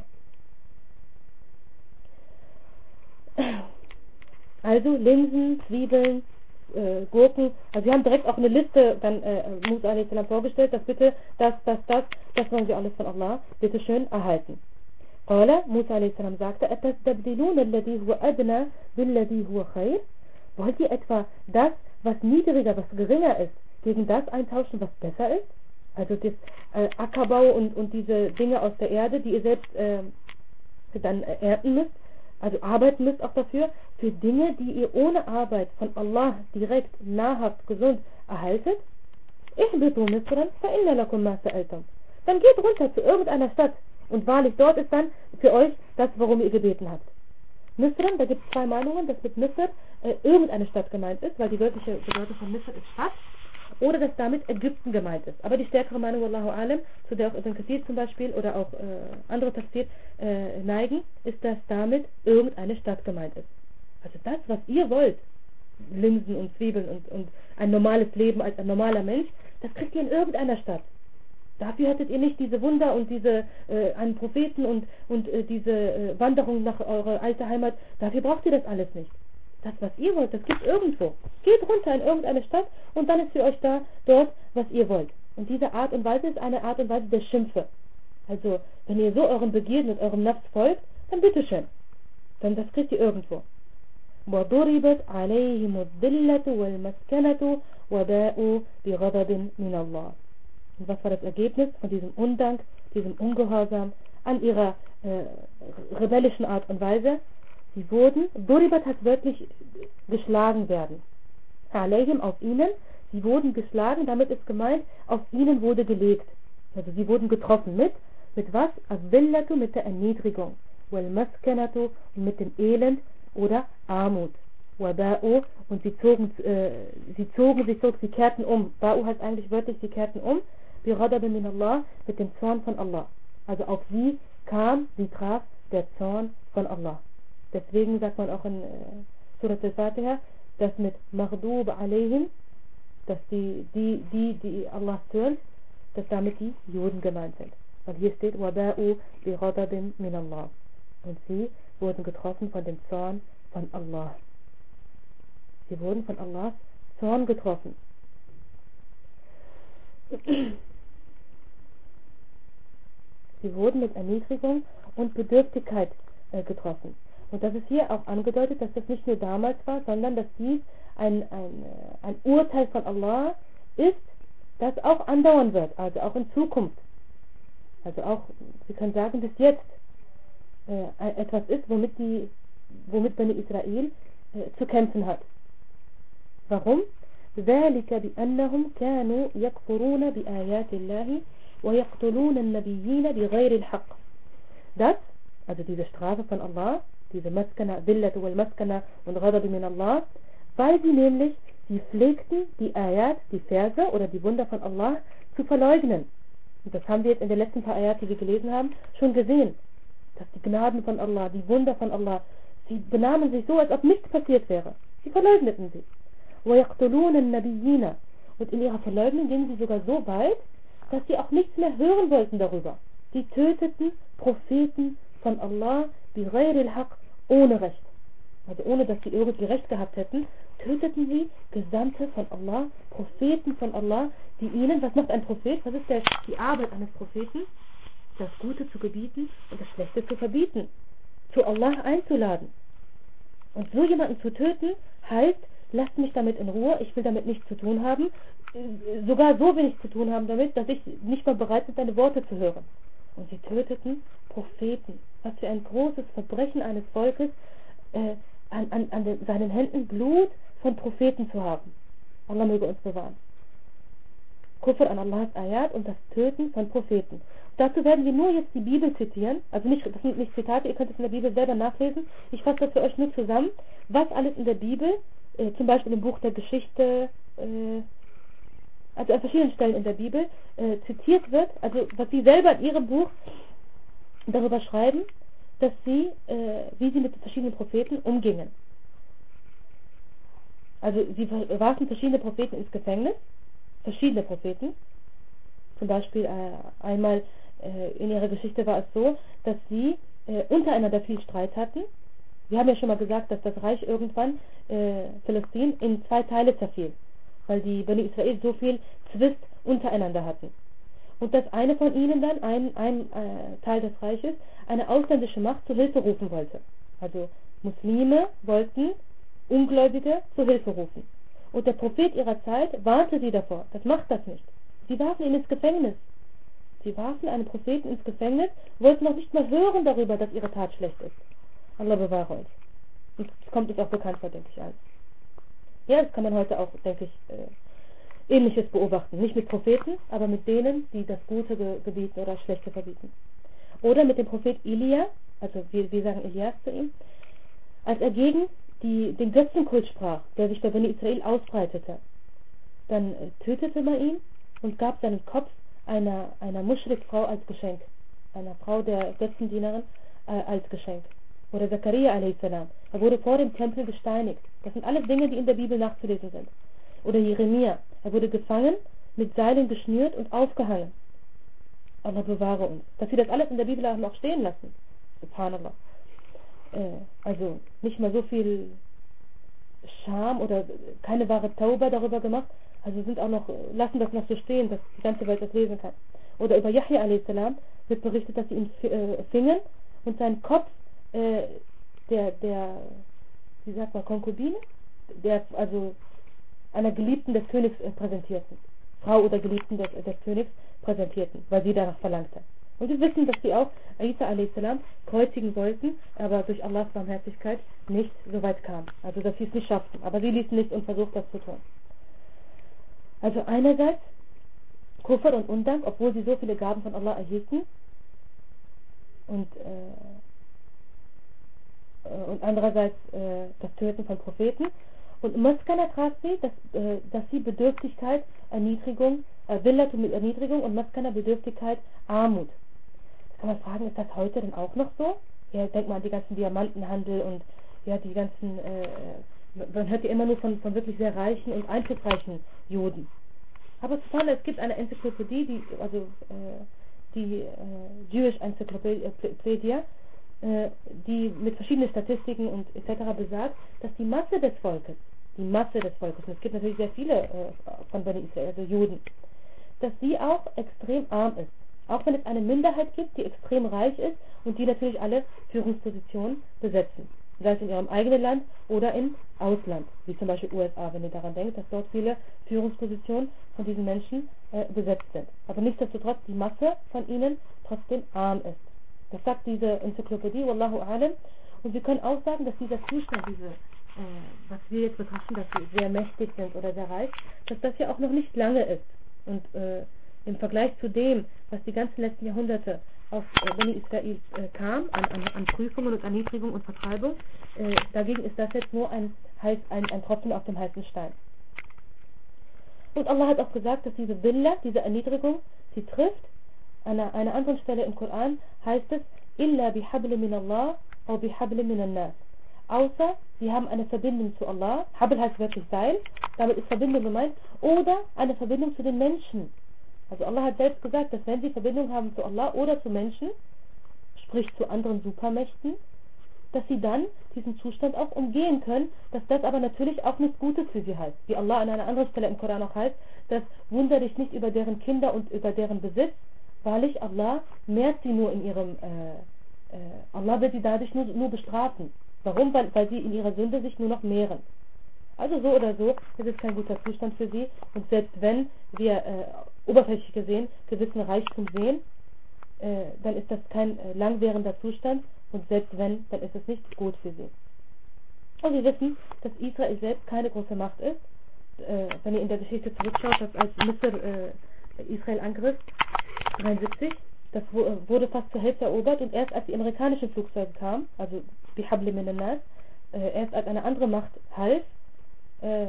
Also Linsen, Zwiebeln, äh, Gurken, also wir haben direkt auch eine Liste dann äh, Musa alaihi salam vorgestellt, dass bitte das, das, das, das wollen wir alles von Allah bitte schön erhalten. قال Musa alaihi salam sagte, أَتَسْتَبْدِلُونَ الَّذِي هُوَ أَدْنَى بِالَّذِي هُوَ خَيْرٌ. Wollt ihr etwa das, was niedriger, was geringer ist, gegen das eintauschen, was besser ist? Also das äh, Ackerbau und, und diese Dinge aus der Erde, die ihr selbst äh, dann äh, ernten müsst, also arbeiten müsst auch dafür, für Dinge, die ihr ohne Arbeit von Allah direkt, nahrhaft, gesund erhaltet. اهبطوا مصرا فإن لكم ما سألتم. Dann geht runter zu irgendeiner Stadt und wahrlich dort ist dann für euch das, worum ihr gebeten habt. Misran, da gibt es zwei Meinungen, dass mit Misr äh, irgendeine Stadt gemeint ist, weil die wörtliche Bedeutung von Misr ist Stadt, oder dass damit Ägypten gemeint ist. Aber die stärkere Meinung, Wallahu Alam, zu der auch Ibn Kathir zum Beispiel oder auch äh, andere Tafsir äh, neigen, ist, dass damit irgendeine Stadt gemeint ist. Also das, was ihr wollt, Linsen und Zwiebeln und, und ein normales Leben als ein normaler Mensch, das kriegt ihr in irgendeiner Stadt. Dafür hattet ihr nicht diese Wunder und diese äh, einen Propheten und, und äh, diese äh, Wanderung nach eurer alten Heimat. Dafür braucht ihr das alles nicht. Das, was ihr wollt, das gibt irgendwo. Geht runter in irgendeine Stadt und dann ist für euch da dort, was ihr wollt. Und diese Art und Weise ist eine Art und Weise der Schimpfe. Also, wenn ihr so euren Begierden und eurem Nafs folgt, dann bitteschön. Dann das kriegt ihr irgendwo. وَضُرِبَتْ عَلَيْهِمُ الذِّلَّةُ وَالْمَسْكَنَةُ وَبَاءُوا بِغَضَبٍ مِنَ اللَّهِ. Und was war das Ergebnis von diesem Undank, diesem Ungehorsam an ihrer äh, rebellischen Art und Weise? Sie wurden, Duribat hat wörtlich geschlagen werden. Alayhim, auf ihnen, sie wurden geschlagen, damit ist gemeint, auf ihnen wurde gelegt. Also sie wurden getroffen mit, mit was? Azillatu, mit der Erniedrigung. Wal Maskanatu, mit dem Elend oder Armut. Waba'u, und sie zogen, äh, sie zogen sich zurück, sie kehrten um. Ba'u heißt eigentlich wörtlich, sie kehrten um. Bi Ghadabin min Allah, mit dem Zorn von Allah. Also auf sie kam, sie traf der Zorn von Allah. Deswegen sagt man auch in äh, Surat al-Fatiha, dass mit Maghdub alayhim, dass die, die, die, die Allah tönt, dass damit die Juden gemeint sind. Weil hier steht, Waba'u bi Ghadabin min Allah. Und sie wurden getroffen von dem Zorn von Allah. Sie wurden von Allahs Zorn getroffen. Sie wurden mit Erniedrigung und Bedürftigkeit äh, getroffen. Und das ist hier auch angedeutet, dass das nicht nur damals war, sondern dass dies ein, ein, ein Urteil von Allah ist, das auch andauern wird, also auch in Zukunft. Also auch, wir können sagen, dass jetzt äh, etwas ist, womit, die, womit Bani Israel äh, zu kämpfen hat. Warum? ذلك بأنهم كانوا يكفرون بآيات الله ويقتلون النبيين بغير الحق. Das, also diese Strafe von Allah, diese Maskana, Dillatu wal Maskana und Ghadab min Allah, weil sie nämlich, sie pflegten die Ayat, die Verse oder die Wunder von Allah zu verleugnen. Und das haben wir jetzt in den letzten paar Ayat, die wir gelesen haben, schon gesehen. Dass die Gnaden von Allah, die Wunder von Allah, sie benahmen sich so, als ob nichts passiert wäre. Sie verleugneten sie. وَيَقْتُلُونَ النَّبِيِّينَ. Und in ihrer Verleugnung gingen sie sogar so weit, dass sie auch nichts mehr hören wollten darüber. Sie töteten Propheten von Allah بِغَيْرِ الْحَقِّ, ohne Recht. Also ohne, dass sie irgendwie Recht gehabt hätten, töteten sie Gesandte von Allah, Propheten von Allah, die ihnen, was macht ein Prophet? Was ist der, die Arbeit eines Propheten? Das Gute zu gebieten und das Schlechte zu verbieten. Zu Allah einzuladen. Und so jemanden zu töten, heißt, lasst mich damit in Ruhe, ich will damit nichts zu tun haben, sogar so wenig zu tun haben damit, dass ich nicht mal bereit bin, deine Worte zu hören. Und sie töteten Propheten. Was für ein großes Verbrechen eines Volkes, äh, an, an, an den, seinen Händen Blut von Propheten zu haben. Allah möge uns bewahren. Kufr an Allahs Ayat und das Töten von Propheten. Dazu werden wir nur jetzt die Bibel zitieren, also nicht, das sind nicht Zitate, ihr könnt es in der Bibel selber nachlesen. Ich fasse das für euch nur zusammen, was alles in der Bibel, äh, zum Beispiel im Buch der Geschichte, äh, also an verschiedenen Stellen in der Bibel, äh, zitiert wird, also was sie selber in ihrem Buch darüber schreiben, dass sie, äh, wie sie mit den verschiedenen Propheten umgingen. Also sie warfen verschiedene Propheten ins Gefängnis, verschiedene Propheten. Zum Beispiel äh, einmal äh, in ihrer Geschichte war es so, dass sie äh, untereinander viel Streit hatten. Wir haben ja schon mal gesagt, dass das Reich irgendwann, äh, Palästin, in zwei Teile zerfiel, weil die Bani Israel so viel Zwist untereinander hatten. Und dass eine von ihnen dann, ein, ein äh, Teil des Reiches, eine ausländische Macht zur Hilfe rufen wollte. Also Muslime wollten Ungläubige zur Hilfe rufen. Und der Prophet ihrer Zeit warnte sie davor. Das macht das nicht. Sie warfen ihn ins Gefängnis. Sie warfen einen Propheten ins Gefängnis, wollten noch nicht mal hören darüber, dass ihre Tat schlecht ist. Allah bewahre uns. Und das kommt uns auch bekannt vor, denke ich, an. Ja, das kann man heute auch, denke ich, äh, Ähnliches beobachten. Nicht mit Propheten, aber mit denen, die das Gute ge gebieten oder das Schlechte verbieten. Oder mit dem Prophet Elia, also wir, wir sagen Elias zu ihm, als er gegen die, den Götzenkult sprach, der sich bei Bani Israel ausbreitete, dann äh, tötete man ihn und gab seinen Kopf einer, einer Muschrik-Frau als Geschenk, einer Frau der Götzendienerin äh, als Geschenk. Oder Zakaria a s. Er wurde vor dem Tempel gesteinigt. Das sind alles Dinge, die in der Bibel nachzulesen sind. Oder Jeremia. Er wurde gefangen, mit Seilen geschnürt und aufgehangen. Allah bewahre uns. Dass sie das alles in der Bibel auch noch stehen lassen. Subhanallah. Äh, also nicht mal so viel Scham oder keine wahre Tauba darüber gemacht. Also sind auch noch, lassen das noch so stehen, dass die ganze Welt das lesen kann. Oder über Yahya a s. wird berichtet, dass sie ihn äh, fingen und seinen Kopf äh, der, der, wie sagt man, Konkubine, der, also einer Geliebten des Königs äh, präsentierten. Frau oder Geliebten des, des Königs präsentierten, weil sie danach verlangte. Und wir wissen, dass sie auch Isa a s. kreuzigen wollten, aber durch Allahs Barmherzigkeit nicht so weit kam. Also dass sie es nicht schafften. Aber sie ließen nicht und versucht das zu tun. Also einerseits Kufr und Undank, obwohl sie so viele Gaben von Allah erhielten. Und, äh, und andererseits äh, das Töten von Propheten. Und Maskana tragt sie, dass, äh, dass sie Bedürftigkeit, Erniedrigung, äh, Billatu mit Erniedrigung und Maskana Bedürftigkeit, Armut. Da kann man fragen, ist das heute denn auch noch so? Ja, denkt mal an die ganzen Diamantenhandel und ja, die ganzen, äh, man hört ja immer nur von, von wirklich sehr reichen und einflussreichen Juden. Aber zusammen, es gibt eine Enzyklopädie, die, also äh, die äh, Jewish Encyclopedia, äh, die mit verschiedenen Statistiken und et cetera besagt, dass die Masse des Volkes, die Masse des Volkes, und es gibt natürlich sehr viele äh, von Bani Israel, also Juden, dass sie auch extrem arm ist. Auch wenn es eine Minderheit gibt, die extrem reich ist und die natürlich alle Führungspositionen besetzen. Sei es in ihrem eigenen Land oder im Ausland, wie zum Beispiel U S A, wenn ihr daran denkt, dass dort viele Führungspositionen von diesen Menschen äh, besetzt sind. Aber nichtsdestotrotz die Masse von ihnen trotzdem arm ist. Das sagt diese Enzyklopädie, Wallahu a'lam. Und wir können auch sagen, dass dieser Zustand, diese, äh, was wir jetzt betrachten, dass sie sehr mächtig sind oder sehr reich, dass das ja auch noch nicht lange ist. Und äh, im Vergleich zu dem, was die ganzen letzten Jahrhunderte auf äh, Bani Israel äh, kam, an, an, an Prüfungen und Erniedrigung und Vertreibung, äh, dagegen ist das jetzt nur ein, heiß, ein, ein Tropfen auf dem heißen Stein. Und Allah hat auch gesagt, dass diese Billah, diese Erniedrigung, sie trifft. An einer, einer anderen Stelle im Koran heißt es, Illa bihabli min Allah, oder bihabli min an-nas. Außer, sie haben eine Verbindung zu Allah, Habl heißt wirklich Seil, damit ist Verbindung gemeint, oder eine Verbindung zu den Menschen. Also Allah hat selbst gesagt, dass wenn sie Verbindung haben zu Allah oder zu Menschen, sprich zu anderen Supermächten, dass sie dann diesen Zustand auch umgehen können, dass das aber natürlich auch nichts Gutes für sie heißt. Wie Allah an einer anderen Stelle im Koran auch heißt, dass wunder dich nicht über deren Kinder und über deren Besitz, wahrlich Allah mehrt sie nur in ihrem, äh, äh, Allah wird sie dadurch nur, nur bestrafen. Warum? Weil, weil sie in ihrer Sünde sich nur noch mehren. Also so oder so, das ist kein guter Zustand für sie. Und selbst wenn wir äh, oberflächlich gesehen gewissen Reichtum sehen, äh, dann ist das kein äh, langwährender Zustand. Und selbst wenn, dann ist es nicht gut für sie. Und wir wissen, dass Israel selbst keine große Macht ist. Äh, wenn ihr in der Geschichte zurückschaut, dass als Misr äh, Israel angriff, dreiundsiebzig, das wurde fast zur Hälfte erobert und erst als die amerikanischen Flugzeuge kamen, also die Habli min an-nas, äh, erst als eine andere Macht half, äh,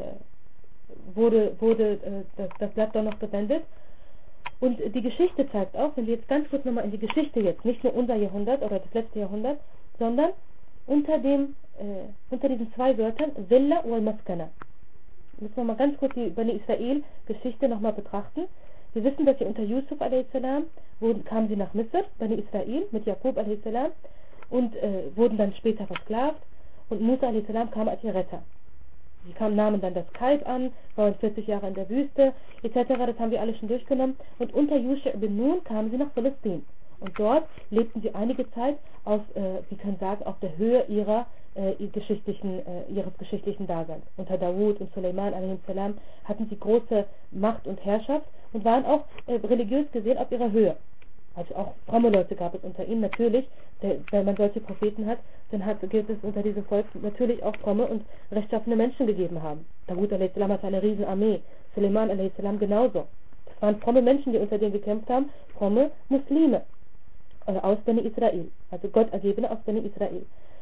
wurde, wurde äh, das, das Blatt dann noch gewendet. Und die Geschichte zeigt auch, wenn wir jetzt ganz kurz nochmal in die Geschichte jetzt, nicht nur unser Jahrhundert oder das letzte Jahrhundert, sondern unter dem, äh, unter diesen zwei Wörtern, Zilla wal Maskana. Müssen wir mal ganz kurz die Bani Israel Geschichte nochmal betrachten. Wir wissen, dass sie unter Yusuf a s. wurden, kamen sie nach Misr, Bani Israel, mit Jakub a s. und äh, wurden dann später versklavt und Musa a s. kam als ihr Retter. Sie kamen, nahmen dann das Kalb an, waren vierzig Jahre in der Wüste, et cetera. Das haben wir alle schon durchgenommen. Und unter Yusha ibn Nun kamen sie nach Palästin. Und dort lebten sie einige Zeit auf, äh, wir können sagen, auf der Höhe ihrer, äh, geschichtlichen, äh, ihres geschichtlichen Daseins. Unter Dawud und Suleiman alaihi salam hatten sie große Macht und Herrschaft und waren auch äh, religiös gesehen auf ihrer Höhe. Also auch fromme Leute gab es unter ihnen, natürlich, der, wenn man solche Propheten hat, dann hat, gibt es unter diesem Volk natürlich auch fromme und rechtschaffene Menschen gegeben haben. Dawud alaihi salam hatte eine riesen Armee, Suleiman alaihi salam genauso. Das waren fromme Menschen, die unter denen gekämpft haben, fromme Muslime also aus Bani Israel, also Gott ergebene aus Bani Israel.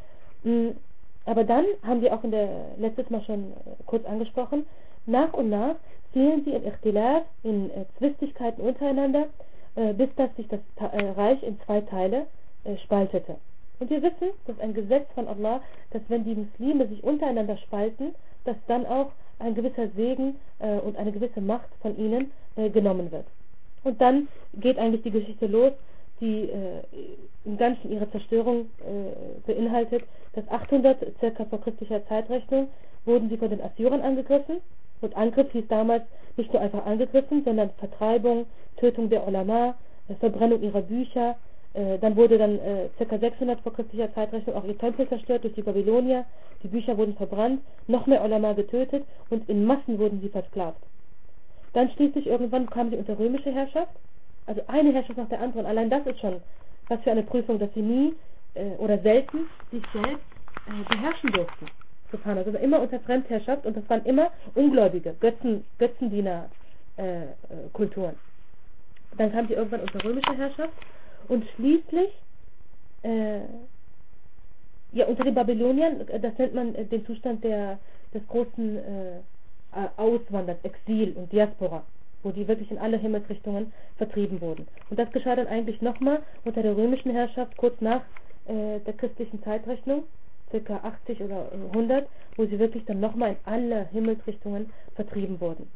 Aber dann haben wir auch in der letztes Mal schon kurz angesprochen, nach und nach fielen sie in Ikhtilaf, in äh, Zwistigkeiten untereinander, äh, bis dass sich das äh, Reich in zwei Teile äh, spaltete. Und wir wissen, das ist ein Gesetz von Allah, dass wenn die Muslime sich untereinander spalten, dass dann auch ein gewisser Segen äh, und eine gewisse Macht von ihnen äh, genommen wird. Und dann geht eigentlich die Geschichte los, die äh, im Ganzen ihre Zerstörung äh, beinhaltet, dass achthundert circa vor christlicher Zeitrechnung wurden sie von den Assyrern angegriffen. Und Angriff hieß damals nicht nur einfach angegriffen, sondern Vertreibung, Tötung der Ulama, äh, Verbrennung ihrer Bücher. Äh, dann wurde dann äh, ca. sechshundert vor christlicher Zeitrechnung auch ihr Tempel zerstört durch die Babylonier. Die Bücher wurden verbrannt, noch mehr Ulama getötet und in Massen wurden sie versklavt. Dann schließlich irgendwann kamen sie unter römische Herrschaft. Also eine Herrschaft nach der anderen. Allein das ist schon was für eine Prüfung, dass sie nie äh, oder selten sich selbst äh, beherrschen durften. Also immer unter Fremdherrschaft und das waren immer ungläubige, Götzen, Götzendiener äh, äh, Kulturen. Dann kam sie irgendwann unter römische Herrschaft und schließlich äh, ja, unter den Babyloniern, das nennt man äh, den Zustand der, des großen äh, Auswanderns, Exil und Diaspora, wo die wirklich in alle Himmelsrichtungen vertrieben wurden. Und das geschah dann eigentlich nochmal unter der römischen Herrschaft, kurz nach äh, der christlichen Zeitrechnung, circa achtzig oder hundert, wo sie wirklich dann nochmal in alle Himmelsrichtungen vertrieben wurden.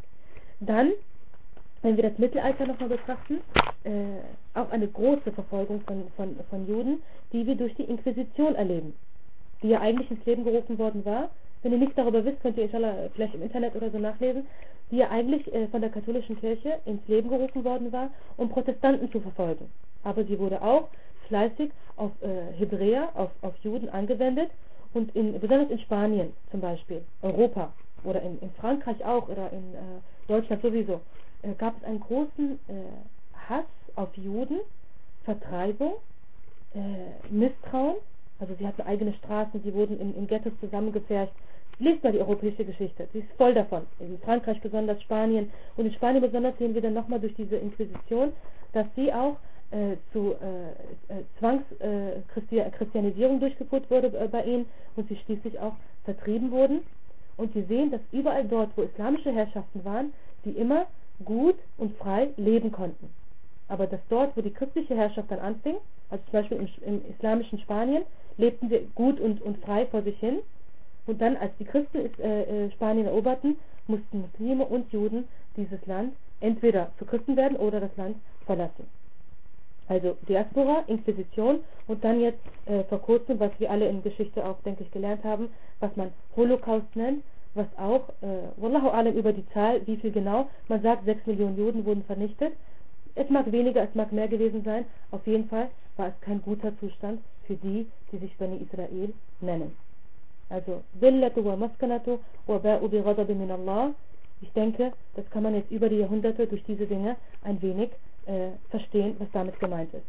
Dann, wenn wir das Mittelalter nochmal betrachten, äh, auch eine große Verfolgung von, von, von Juden, die wir durch die Inquisition erleben, die ja eigentlich ins Leben gerufen worden war. Wenn ihr nichts darüber wisst, könnt ihr inshallah vielleicht im Internet oder so nachlesen, die ja eigentlich äh, von der katholischen Kirche ins Leben gerufen worden war, um Protestanten zu verfolgen. Aber sie wurde auch fleißig auf äh, Hebräer, auf, auf Juden angewendet und in, besonders in Spanien zum Beispiel, Europa oder in, in Frankreich auch oder in äh, Deutschland sowieso, äh, gab es einen großen äh, Hass auf Juden, Vertreibung, äh, Misstrauen, also sie hatten eigene Straßen, sie wurden in, in Ghettos zusammengepfercht. Lest mal die europäische Geschichte, sie ist voll davon, in Frankreich besonders, Spanien und in Spanien besonders sehen wir dann nochmal durch diese Inquisition, dass sie auch Äh, zu äh, äh, Zwangschristianisierung äh, durchgeführt wurde äh, bei ihnen und sie schließlich auch vertrieben wurden. Und wir sehen, dass überall dort, wo islamische Herrschaften waren, die immer gut und frei leben konnten. Aber dass dort, wo die christliche Herrschaft dann anfing, also zum Beispiel im, im islamischen Spanien, lebten sie gut und, und frei vor sich hin. Und dann, als die Christen äh, Spanien eroberten, mussten Muslime und Juden dieses Land entweder zu Christen werden oder das Land verlassen. Also Diaspora, Inquisition und dann jetzt äh, vor kurzem, was wir alle in Geschichte auch, denke ich, gelernt haben, was man Holocaust nennt, was auch, äh, Wallahu alam über die Zahl, wie viel genau, man sagt, sechs Millionen Juden wurden vernichtet. Es mag weniger, es mag mehr gewesen sein, auf jeden Fall war es kein guter Zustand für die, die sich Bani Israel nennen. Also, Billatu wa maskanatu wa ba'u bi ghadabin min Allah. Ich denke, das kann man jetzt über die Jahrhunderte durch diese Dinge ein wenig Äh, verstehen, was damit gemeint ist.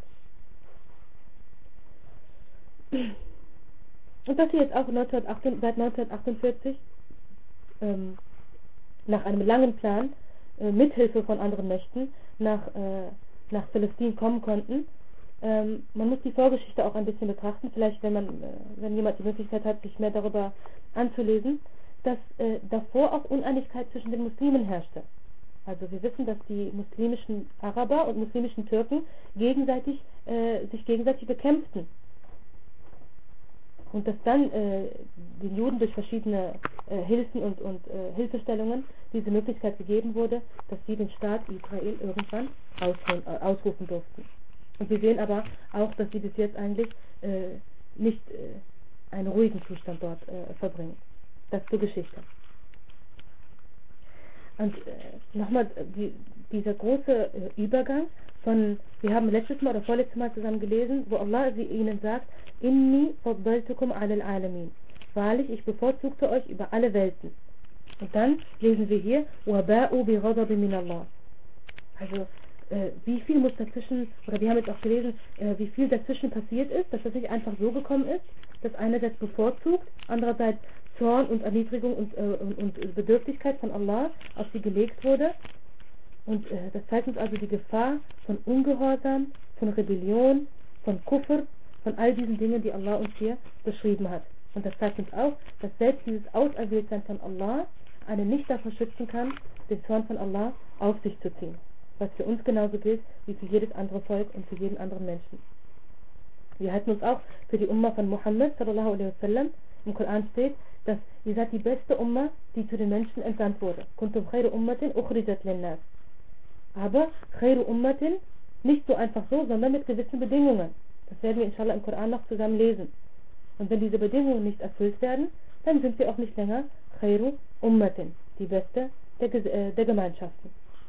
Und dass sie jetzt auch neunzehnhundertachtundvierzig, seit neunzehnhundertachtundvierzig ähm, nach einem langen Plan äh, mithilfe von anderen Mächten nach, äh, nach Palästin kommen konnten. Ähm, man muss die Vorgeschichte auch ein bisschen betrachten, vielleicht wenn man, äh, wenn jemand die Möglichkeit hat, sich mehr darüber anzulesen, dass äh, davor auch Uneinigkeit zwischen den Muslimen herrschte. Also wir wissen, dass die muslimischen Araber und muslimischen Türken gegenseitig, äh, sich gegenseitig bekämpften. Und dass dann äh, den Juden durch verschiedene äh, Hilfen und, und äh, Hilfestellungen diese Möglichkeit gegeben wurde, dass sie den Staat Israel irgendwann ausrufen, äh, ausrufen durften. Und wir sehen aber auch, dass sie bis jetzt eigentlich äh, nicht äh, einen ruhigen Zustand dort äh, verbringen. Das zur Geschichte. Und äh, nochmal die, dieser große äh, Übergang von, wir haben letztes Mal oder vorletztes Mal zusammen gelesen, wo Allah sie ihnen sagt, Inni faddaltukum alal alamin. Wahrlich, ich bevorzugte euch über alle Welten. Und dann lesen wir hier, Waba'u bi ghadabin min Allah. Also, äh, wie viel muss dazwischen, oder wir haben jetzt auch gelesen, äh, wie viel dazwischen passiert ist, dass das nicht einfach so gekommen ist, dass einerseits bevorzugt, andererseits Zorn und Erniedrigung und, äh, und, und Bedürftigkeit von Allah auf sie gelegt wurde. Und äh, das zeigt uns also die Gefahr von Ungehorsam, von Rebellion, von Kufr, von all diesen Dingen, die Allah uns hier beschrieben hat. Und das zeigt uns auch, dass selbst dieses Auserwähltsein von Allah einen nicht davor schützen kann, den Zorn von Allah auf sich zu ziehen. Was für uns genauso gilt, wie für jedes andere Volk und für jeden anderen Menschen. Wir halten uns auch für die Umma von Muhammad sallallahu alaihi wasallam. Im Koran steht, dass ihr seid die beste Umma, die zu den Menschen entsandt wurde. Kuntum khairu ummatin ukhrijat linnas. Aber khairu ummatin nicht so einfach so, sondern mit gewissen Bedingungen. Das werden wir inshallah im Koran noch zusammen lesen. Und wenn diese Bedingungen nicht erfüllt werden, dann sind wir auch nicht länger khairu ummatin, die beste der, äh, der Gemeinschaften.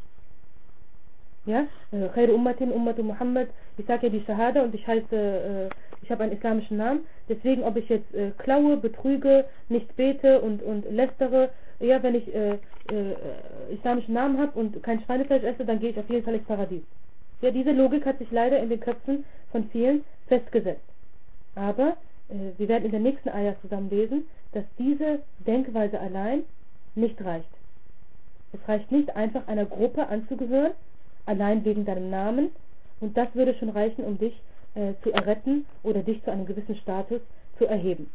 Ja, äh, khairu ummatin, ummatu Muhammad. Ich sage ja die Shahada und ich heiße, äh, ich habe einen islamischen Namen. Deswegen, ob ich jetzt äh, klaue, betrüge, nicht bete und, und lästere, ja, wenn ich äh, äh, islamischen Namen habe und kein Schweinefleisch esse, dann gehe ich auf jeden Fall ins Paradies. Ja, diese Logik hat sich leider in den Köpfen von vielen festgesetzt. Aber äh, wir werden in der nächsten Ayah zusammen lesen, dass diese Denkweise allein nicht reicht. Es reicht nicht, einfach einer Gruppe anzugehören, allein wegen deinem Namen, und das würde schon reichen, um dich äh, zu erretten oder dich zu einem gewissen Status zu erheben.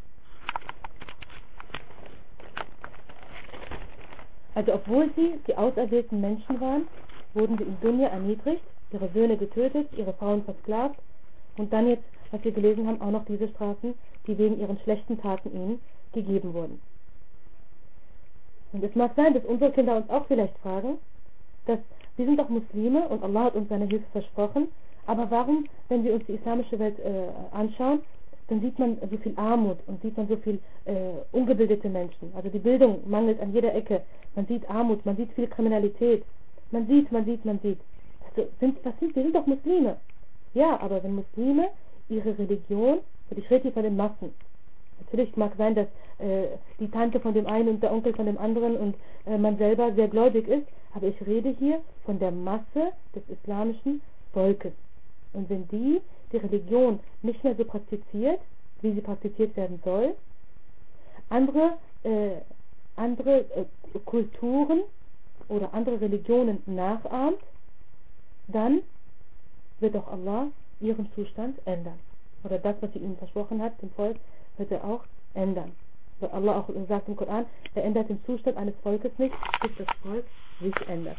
Also obwohl sie die auserwählten Menschen waren, wurden sie in Dunya erniedrigt, ihre Söhne getötet, ihre Frauen versklavt und dann jetzt, was wir gelesen haben, auch noch diese Strafen, die wegen ihren schlechten Taten ihnen gegeben wurden. Und es mag sein, dass unsere Kinder uns auch vielleicht fragen, dass wir sind doch Muslime und Allah hat uns seine Hilfe versprochen, aber warum, wenn wir uns die islamische Welt äh, anschauen, dann sieht man so viel Armut und sieht man so viel äh, ungebildete Menschen. Also die Bildung mangelt an jeder Ecke. Man sieht Armut, man sieht viel Kriminalität. Man sieht, man sieht, man sieht. Also, sind, was sind, wir sind doch Muslime. Ja, aber wenn Muslime ihre Religion, und ich rede hier von den Massen, natürlich mag sein, dass äh, die Tante von dem einen und der Onkel von dem anderen und äh, man selber sehr gläubig ist, aber ich rede hier von der Masse des islamischen Volkes. Und wenn die die Religion nicht mehr so praktiziert, wie sie praktiziert werden soll, andere, äh, andere äh, Kulturen oder andere Religionen nachahmt, dann wird auch Allah ihren Zustand ändern. Oder das, was er ihnen versprochen hat, dem Volk, wird er auch ändern. Weil Allah auch sagt im Koran, er ändert den Zustand eines Volkes nicht, bis das Volk sich ändert.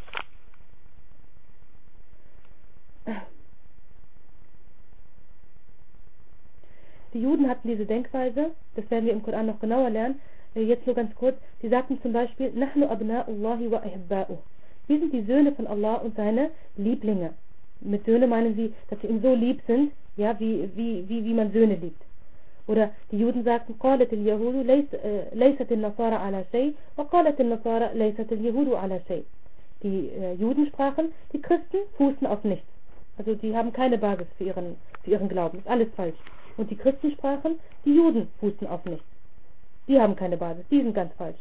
Die Juden hatten diese Denkweise, das werden wir im Koran noch genauer lernen, jetzt nur ganz kurz, sie sagten zum Beispiel, Nahnu abna'ullahi wa ahibba'uh. Wir sind die Söhne von Allah und seine Lieblinge. Mit Söhne meinen sie, dass sie ihm so lieb sind, ja, wie, wie, wie, wie man Söhne liebt. Oder die Juden sagten, قالت اليهود ليست النصارى على شيء وقالت النصارى ليست اليهود على شيء. Die äh, Juden sprachen, die Christen fußen auf nichts. Also die haben keine Basis für ihren, für ihren Glauben. Ist alles falsch. Und die Christen sprachen, die Juden fußen auf nichts. Die haben keine Basis. Die sind ganz falsch.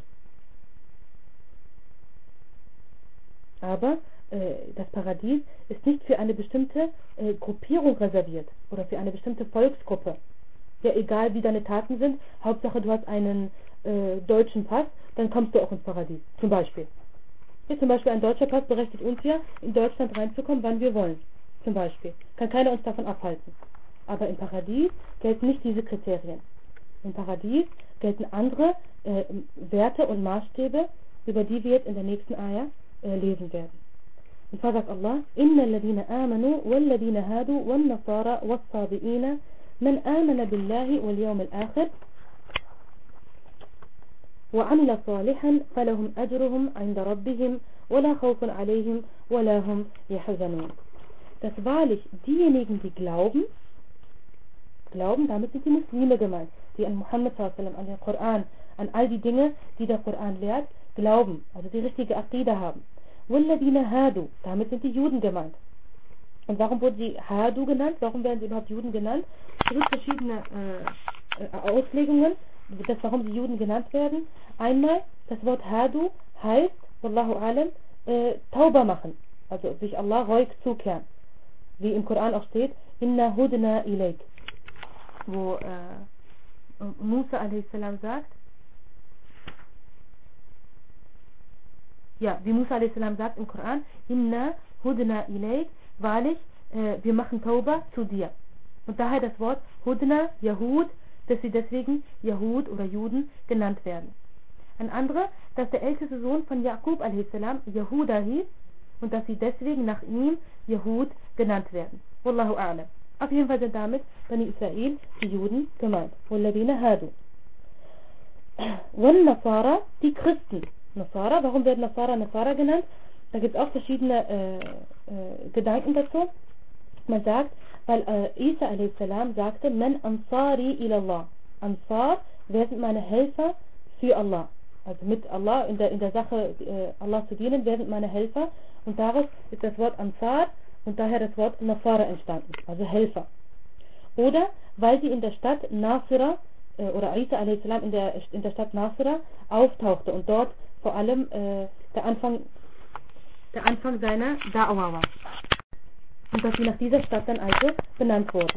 Aber äh, das Paradies ist nicht für eine bestimmte äh, Gruppierung reserviert oder für eine bestimmte Volksgruppe. Ja, egal wie deine Taten sind, Hauptsache du hast einen äh, deutschen Pass, dann kommst du auch ins Paradies. Zum Beispiel. Hier zum Beispiel ein deutscher Pass berechtigt uns ja, in Deutschland reinzukommen, wann wir wollen. Zum Beispiel. Kann keiner uns davon abhalten. Aber im Paradies gelten nicht diese Kriterien. Im Paradies gelten andere äh, Werte und Maßstäbe, über die wir jetzt in der nächsten Ayah äh, lesen werden. Und zwar sagt Allah, Inna alladhina amanu walladhina hadu wal nasara was sabiina man amana billahi wal yawm al-akhir wa amila salihan falahum ajruhum 'inda rabbihim wala khawfun 'alayhim wala hum yahzanun. Dass wahrlich diejenigen, die glauben, glauben, damit sind die Muslime gemeint, die an Muhammad sallallahu alaihi wasallam, an den Koran, an all die Dinge, die der Koran lehrt, glauben, also die richtige Aqida haben. Walladina hadu, damit sind die Juden gemeint. Und warum wurden sie Hadu genannt? Warum werden sie überhaupt Juden genannt? Es gibt verschiedene äh, Auslegungen, das, warum sie Juden genannt werden. Einmal, das Wort Hadu heißt, Wallahu alam, äh, Tauba machen, also sich Allah ruhig zukehren. Wie im Koran auch steht, Inna hudna ilayk, wo äh, Musa alaihi salam sagt, ja, wie Musa alaihi salam sagt im Koran, Inna hudna ilayk, wahrlich, äh, wir machen Tauba zu dir. Und daher das Wort Hudna, Yahud, dass sie deswegen Yahud oder Juden genannt werden. Ein anderer, dass der älteste Sohn von Jakub alaihi salam Yahuda hieß und dass sie deswegen nach ihm Yahud genannt werden. Wallahu a'lam. Auf jeden Fall sind damit Bani Israel, die Juden, gemeint. وَالَّذِينَ هَادُوا وَالنَّصَارَى, die Christen. Nasara, warum werden Nasara Nasara genannt? Da gibt es auch verschiedene äh, äh, Gedanken dazu. Man sagt, weil äh, Isa a s. sagte, Man Ansari ilallah. Ansar, wer sind meine Helfer für Allah? Also mit Allah in der, in der Sache äh, Allah zu dienen, wer sind meine Helfer? Und daraus ist das Wort Ansar und daher das Wort Nasara entstanden, also Helfer. Oder weil sie in der Stadt Nasira äh, oder Isa a s. in der, in der Stadt Nasira auftauchte und dort vor allem äh, der Anfang der Anfang seiner Da'wah war. Und dass sie nach dieser Stadt dann also benannt wurden.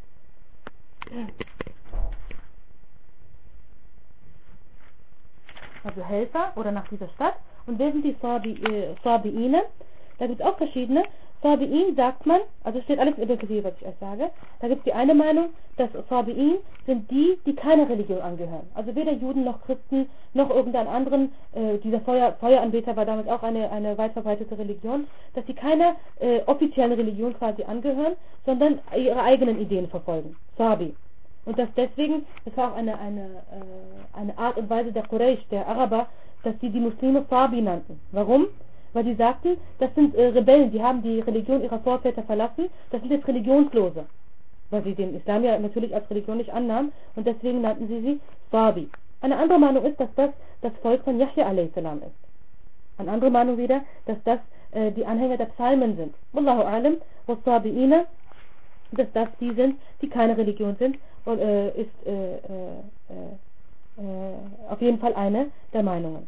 Also Helfer oder nach dieser Stadt. Und wer sind die Sabi, äh, Sabiine? Da gibt es auch verschiedene. Sabiin sagt man, also steht alles in der Kapitel, was ich euch sage. Da gibt es die eine Meinung, dass Sabiin sind die, die keiner Religion angehören. Also weder Juden noch Christen noch irgendeinen anderen, äh, dieser Feuer, Feueranbeter war damals auch eine, eine weit verbreitete Religion, dass sie keiner äh, offiziellen Religion quasi angehören, sondern ihre eigenen Ideen verfolgen. Sabi. Und dass deswegen, das war auch eine, eine, äh, eine Art und Weise der Quraysh, der Araber, dass sie die Muslime Sabi nannten. Warum? Weil sie sagten, das sind äh, Rebellen, die haben die Religion ihrer Vorväter verlassen, das sind jetzt Religionslose. Weil sie den Islam ja natürlich als Religion nicht annahmen und deswegen nannten sie sie Sabi. Eine andere Meinung ist, dass das das Volk von Yahya a s. ist. Eine andere Meinung wieder, dass das äh, die Anhänger der Psalmen sind. Wallahu alam, was Sabiina, dass das die sind, die keine Religion sind, und äh, ist äh, äh, äh, auf jeden Fall eine der Meinungen.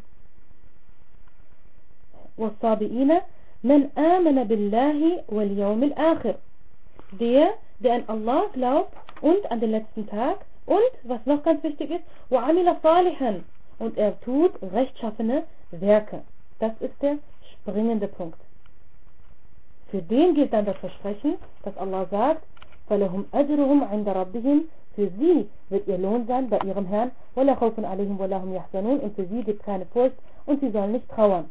والصابئين من آمن بالله واليوم الآخر. Der, der an Allah glaubt und an den letzten Tag und, was noch ganz wichtig ist, وعمل صالحا, und er tut rechtschaffene Werke. Das ist der springende Punkt. Für den gilt dann das Versprechen, dass Allah sagt, فَلَهُمْ أَجْرُهُمْ عِنْدَ رَبِّهِمْ, für sie wird ihr Lohn sein bei ihrem Herrn, وَلَا خَوْفٌ عَلَيْهِمْ وَلَا هُمْ يَحْزَنُونَ, und für sie gibt es keine Furcht und sie sollen nicht trauern.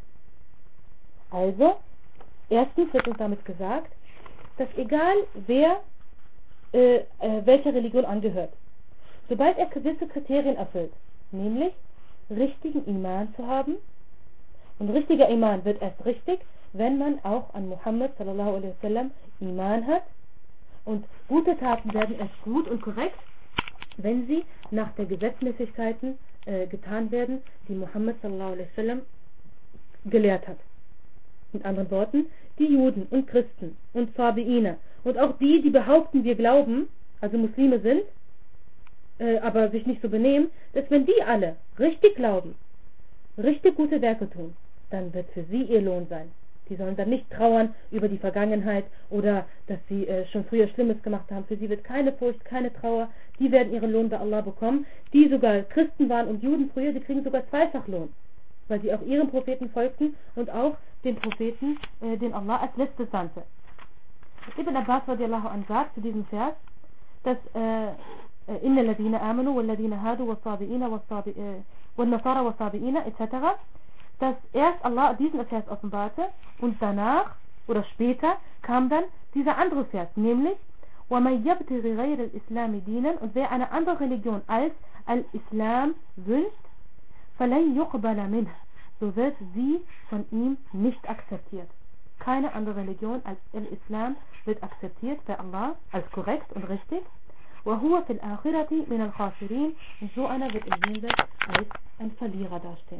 Also, erstens wird uns damit gesagt, dass egal wer äh, äh, welcher Religion angehört, sobald er gewisse Kriterien erfüllt, nämlich richtigen Iman zu haben, und richtiger Iman wird erst richtig, wenn man auch an Muhammad sallallahu alaihi wasallam Iman hat, und gute Taten werden erst gut und korrekt, wenn sie nach der Gesetzmäßigkeiten äh, getan werden, die Muhammad sallallahu alaihi wasallam gelehrt hat. Mit anderen Worten, die Juden und Christen und Sabiiner und auch die, die behaupten, wir glauben, also Muslime sind, äh, aber sich nicht so benehmen, dass wenn die alle richtig glauben, richtig gute Werke tun, dann wird für sie ihr Lohn sein. Die sollen dann nicht trauern über die Vergangenheit oder dass sie äh, schon früher Schlimmes gemacht haben. Für sie wird keine Furcht, keine Trauer. Die werden ihren Lohn bei Allah bekommen. Die sogar Christen waren und Juden früher, die kriegen sogar zweifach Lohn, weil sie auch ihren Propheten folgten und auch den Propheten, äh, den Allah als letztes sandte. Ibn Abbas radiallahu anh sagt zu diesem Vers, dass Inna ladina amanu wal ladina hadu was sabiina wal nasara was sabiina et cetera, dass erst Allah diesen Vers offenbarte und danach oder später kam dann dieser andere Vers, nämlich وَمَنْ يَبْتِغِ غَيْرَ الْإِسْلَامِ دِينًا, und wer eine andere Religion als Al-Islam wünscht, فَلَنْ يُقْبَلَ مِنْهُ, so wird sie von ihm nicht akzeptiert. Keine andere Religion als Al-Islam wird akzeptiert bei Allah als korrekt und richtig. وَهُوَ فِي الْآخِرَةِ مِنَ الْخَاسِرِينَ, und so einer wird im Jenseits als ein Verlierer dastehen.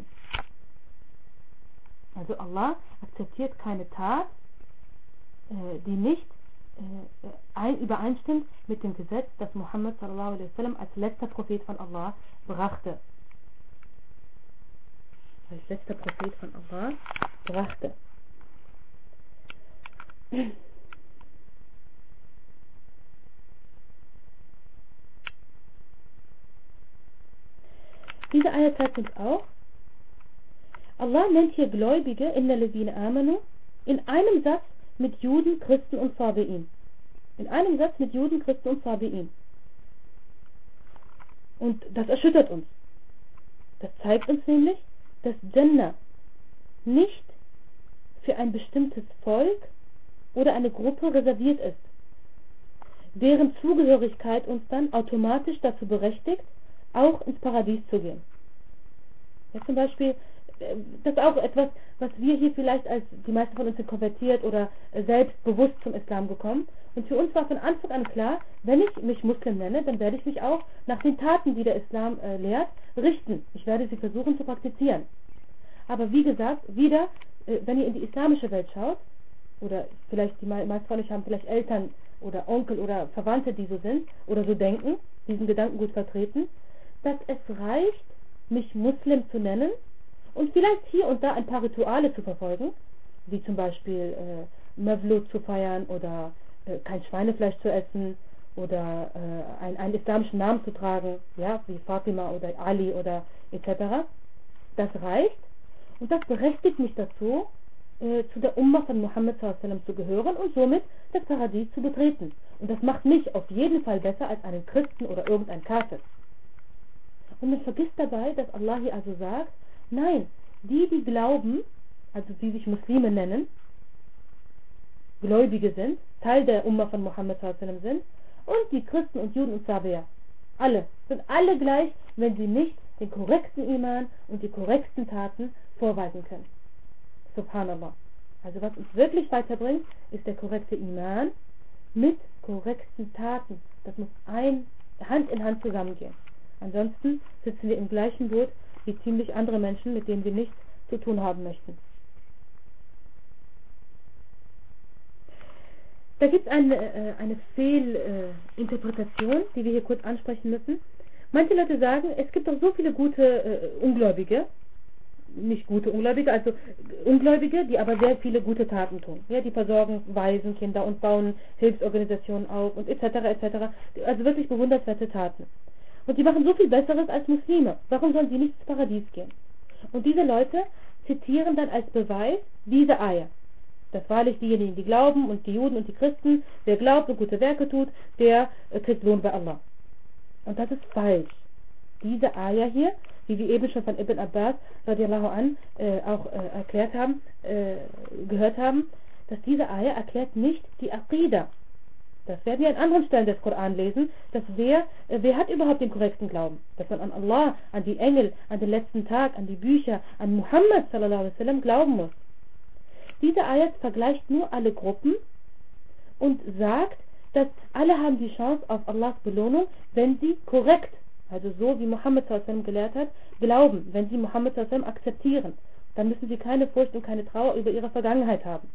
Also Allah akzeptiert keine Tat, äh, die nicht äh, ein, übereinstimmt mit dem Gesetz, das Muhammad sallallahu alaihi wasallam als letzter Prophet von Allah brachte. Als letzter Prophet von Allah brachte. Diese Ayat zeigt uns auch, Allah nennt hier Gläubige in der Levine Amanu in einem Satz mit Juden, Christen und Sabi'in. In einem Satz mit Juden, Christen und Sabi'in. Und das erschüttert uns. Das zeigt uns nämlich, dass Jannah nicht für ein bestimmtes Volk oder eine Gruppe reserviert ist. deren Zugehörigkeit uns dann automatisch dazu berechtigt, auch ins Paradies zu gehen. Ja, zum Beispiel, das ist auch etwas, was wir hier vielleicht als, die meisten von uns sind konvertiert oder selbstbewusst zum Islam gekommen. Und für uns war von Anfang an klar, wenn ich mich Muslim nenne, dann werde ich mich auch nach den Taten, die der Islam äh, lehrt, richten. Ich werde sie versuchen zu praktizieren. Aber wie gesagt, wieder, äh, wenn ihr in die islamische Welt schaut, oder vielleicht die meisten von euch haben vielleicht Eltern oder Onkel oder Verwandte, die so sind oder so denken, diesen Gedanken gut vertreten, dass es reicht, mich Muslim zu nennen und vielleicht hier und da ein paar Rituale zu verfolgen, wie zum Beispiel äh, Mevlut zu feiern oder äh, kein Schweinefleisch zu essen oder äh, ein, einen islamischen Namen zu tragen, ja, wie Fatima oder Ali oder et cetera. Das reicht und das berechtigt mich dazu, äh, zu der Ummah von Muhammad sallallahu alaihi wasallam zu gehören und somit das Paradies zu betreten. Und das macht mich auf jeden Fall besser als einen Christen oder irgendein Kafir. Und man vergisst dabei, dass Allah hier also sagt, nein, die, die glauben, also die sich Muslime nennen, Gläubige sind, Teil der Ummah von Muhammad sallallahu alaihi wasallam sind, und die Christen und Juden und Sabier, alle, sind alle gleich, wenn sie nicht den korrekten Iman und die korrekten Taten vorweisen können. Subhanallah. Also was uns wirklich weiterbringt, ist der korrekte Iman mit korrekten Taten. Das muss ein, Hand in Hand zusammengehen. Ansonsten sitzen wir im gleichen Boot wie ziemlich andere Menschen, mit denen wir nichts zu tun haben möchten. Da gibt es eine, äh, eine Fehlinterpretation, äh, die wir hier kurz ansprechen müssen. Manche Leute sagen, es gibt doch so viele gute äh, Ungläubige, nicht gute Ungläubige, also Ungläubige, die aber sehr viele gute Taten tun. Ja, die versorgen Waisen, Kinder und bauen Hilfsorganisationen auf und et cetera et cetera. Also wirklich bewundernswerte Taten. Und die machen so viel Besseres als Muslime. Warum sollen sie nicht ins Paradies gehen? Und diese Leute zitieren dann als Beweis diese Eier. Dass wahrlich diejenigen, die glauben und die Juden und die Christen, wer glaubt und gute Werke tut, der äh, kriegt Lohn bei Allah. Und das ist falsch. Diese Eier hier, wie wir eben schon von Ibn Abbas radiallahu an äh, auch äh, erklärt haben, äh, gehört haben, dass diese Eier erklärt nicht die Aqidah. Das werden wir an anderen Stellen des Koran lesen, dass wer, äh, wer hat überhaupt den korrekten Glauben? Dass man an Allah, an die Engel, an den letzten Tag, an die Bücher, an Muhammad sallallahu alaihi wasallam glauben muss. Diese Ayat vergleicht nur alle Gruppen und sagt, dass alle haben die Chance auf Allahs Belohnung, wenn sie korrekt, also so wie Muhammad sallallahu alaihi wasallam gelehrt hat, glauben, wenn sie Muhammad sallallahu alaihi wasallam akzeptieren. Dann müssen sie keine Furcht und keine Trauer über ihre Vergangenheit haben.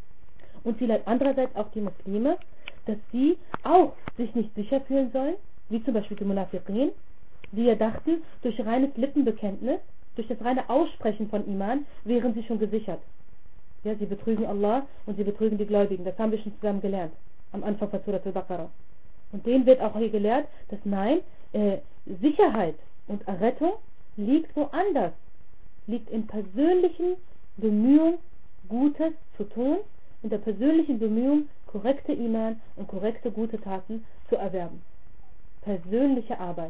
Und sie lehrt andererseits auch die Muslime, dass sie auch sich nicht sicher fühlen sollen, wie zum Beispiel die Munafiqin, die ja dachten, durch reines Lippenbekenntnis, durch das reine Aussprechen von Iman, wären sie schon gesichert. Ja, sie betrügen Allah und sie betrügen die Gläubigen. Das haben wir schon zusammen gelernt, am Anfang von Surah Al-Baqarah. Und denen wird auch hier gelehrt, dass nein, äh, Sicherheit und Errettung liegt woanders. Liegt in persönlichen Bemühungen, Gutes zu tun, in der persönlichen Bemühung, korrekte Iman und korrekte gute Taten zu erwerben. Persönliche Arbeit.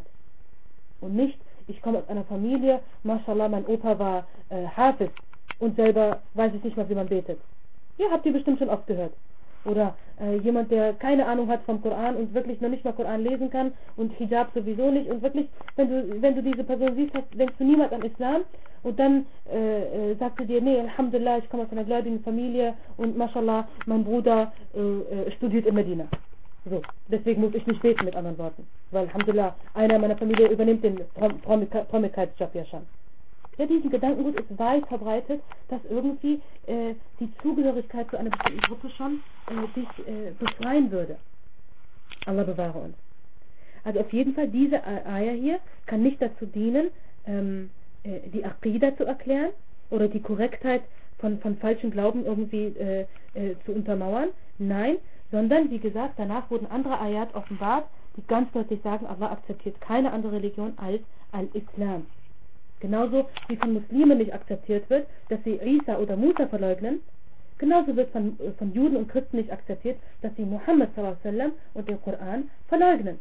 Und nicht, ich komme aus einer Familie, Mashallah, mein Opa war äh, Hafiz und selber weiß ich nicht mal, wie man betet. Ja, habt ihr bestimmt schon oft gehört. Oder äh, jemand, der keine Ahnung hat vom Koran und wirklich noch nicht mal Koran lesen kann und Hijab sowieso nicht und wirklich, wenn du, wenn du diese Person siehst, hast, denkst du niemals an Islam und dann äh, äh, sagst du dir, nee, Alhamdulillah, ich komme aus einer gläubigen Familie und Mashallah, mein Bruder äh, äh, studiert in Medina. So, deswegen muss ich nicht beten, mit anderen Worten. Weil, Alhamdulillah, einer meiner Familie übernimmt den Frömmigkeitsjob ja schon. Ja, diesen Gedankengut ist weit verbreitet, dass irgendwie äh, die Zugehörigkeit zu einer bestimmten Gruppe schon äh, dich äh, befreien würde. Allah bewahre uns. Also auf jeden Fall, diese Ayah hier kann nicht dazu dienen, ähm, äh, die Aqidah zu erklären oder die Korrektheit von, von falschen Glauben irgendwie äh, äh, zu untermauern. Nein, sondern, wie gesagt, danach wurden andere Ayat offenbart, die ganz deutlich sagen, Allah akzeptiert keine andere Religion als Al-Islam. Genauso wie von Muslimen nicht akzeptiert wird, dass sie Isa oder Musa verleugnen, genauso wird von, von Juden und Christen nicht akzeptiert, dass sie Muhammad sallallahu alaihi wasallam und den Koran verleugnen.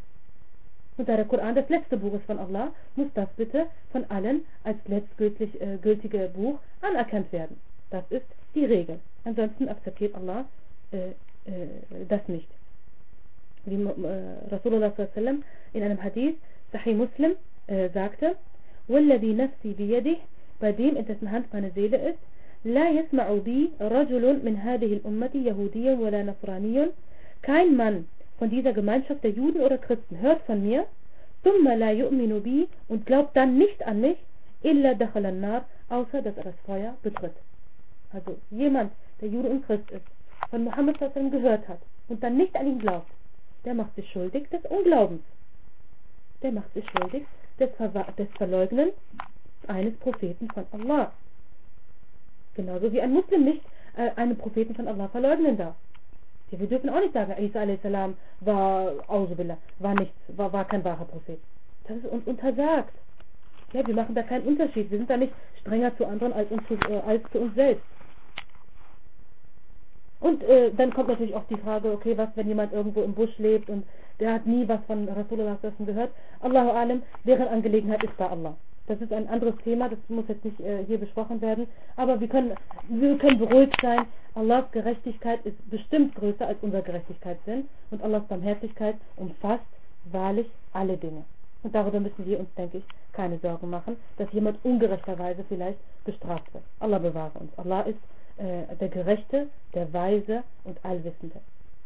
Und da der Koran das letzte Buch ist von Allah, muss das bitte von allen als letztgültig äh, gültige Buch anerkannt werden. Das ist die Regel. Ansonsten akzeptiert Allah äh, äh, das nicht. wie äh, Rasulullah sallallahu alaihi wasallam in einem Hadith, Sahih Muslim, äh, sagte, وَالَّذِي نَفْسِي بِيَدِهِ, bei dem in dessen Hand meine Seele ist, لا يسمع بي رجل من هذه الأمة يهودي ولا نصراني, kein Mann von dieser Gemeinschaft der Juden oder Christen hört von mir, ثم لا يؤمن بي, und glaubt dann nicht an mich, إلا دخل النار, außer dass er das Feuer betritt. Also jemand, der Jude und Christ ist, von Muhammad sallallahu alaihi wasallam gehört hat und dann nicht an ihn glaubt, der macht sich schuldig des Unglaubens. Der macht sich schuldig des, Ver des Verleugnen eines Propheten von Allah. Genauso wie ein Muslim nicht äh, einen Propheten von Allah verleugnen darf. Ja, wir dürfen auch nicht sagen, Isa alaihi salam war Auzubillah, war nichts, war, war kein wahrer Prophet. Das ist uns untersagt. Ja, wir machen da keinen Unterschied. Wir sind da nicht strenger zu anderen als, uns, äh, als zu uns selbst. Und äh, dann kommt natürlich auch die Frage, okay, was, wenn jemand irgendwo im Busch lebt und der hat nie was von Rasulullah gehört. Allahu alam, deren Angelegenheit ist bei Allah. Das ist ein anderes Thema, das muss jetzt nicht äh, hier besprochen werden. Aber wir können, wir können beruhigt sein, Allahs Gerechtigkeit ist bestimmt größer als unser Gerechtigkeitssinn. Und Allahs Barmherzigkeit umfasst wahrlich alle Dinge. Und darüber müssen wir uns, denke ich, keine Sorgen machen, dass jemand ungerechterweise vielleicht bestraft wird. Allah bewahre uns. Allah ist äh, der Gerechte, der Weise und Allwissende.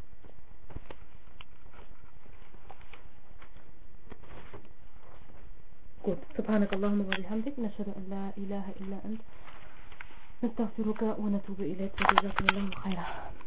Gut, سبحانك اللهم وبحمدك نشهد أن لا إله إلا أنت نستغفرك ونتوب إليك وجزاكم الله خيرا.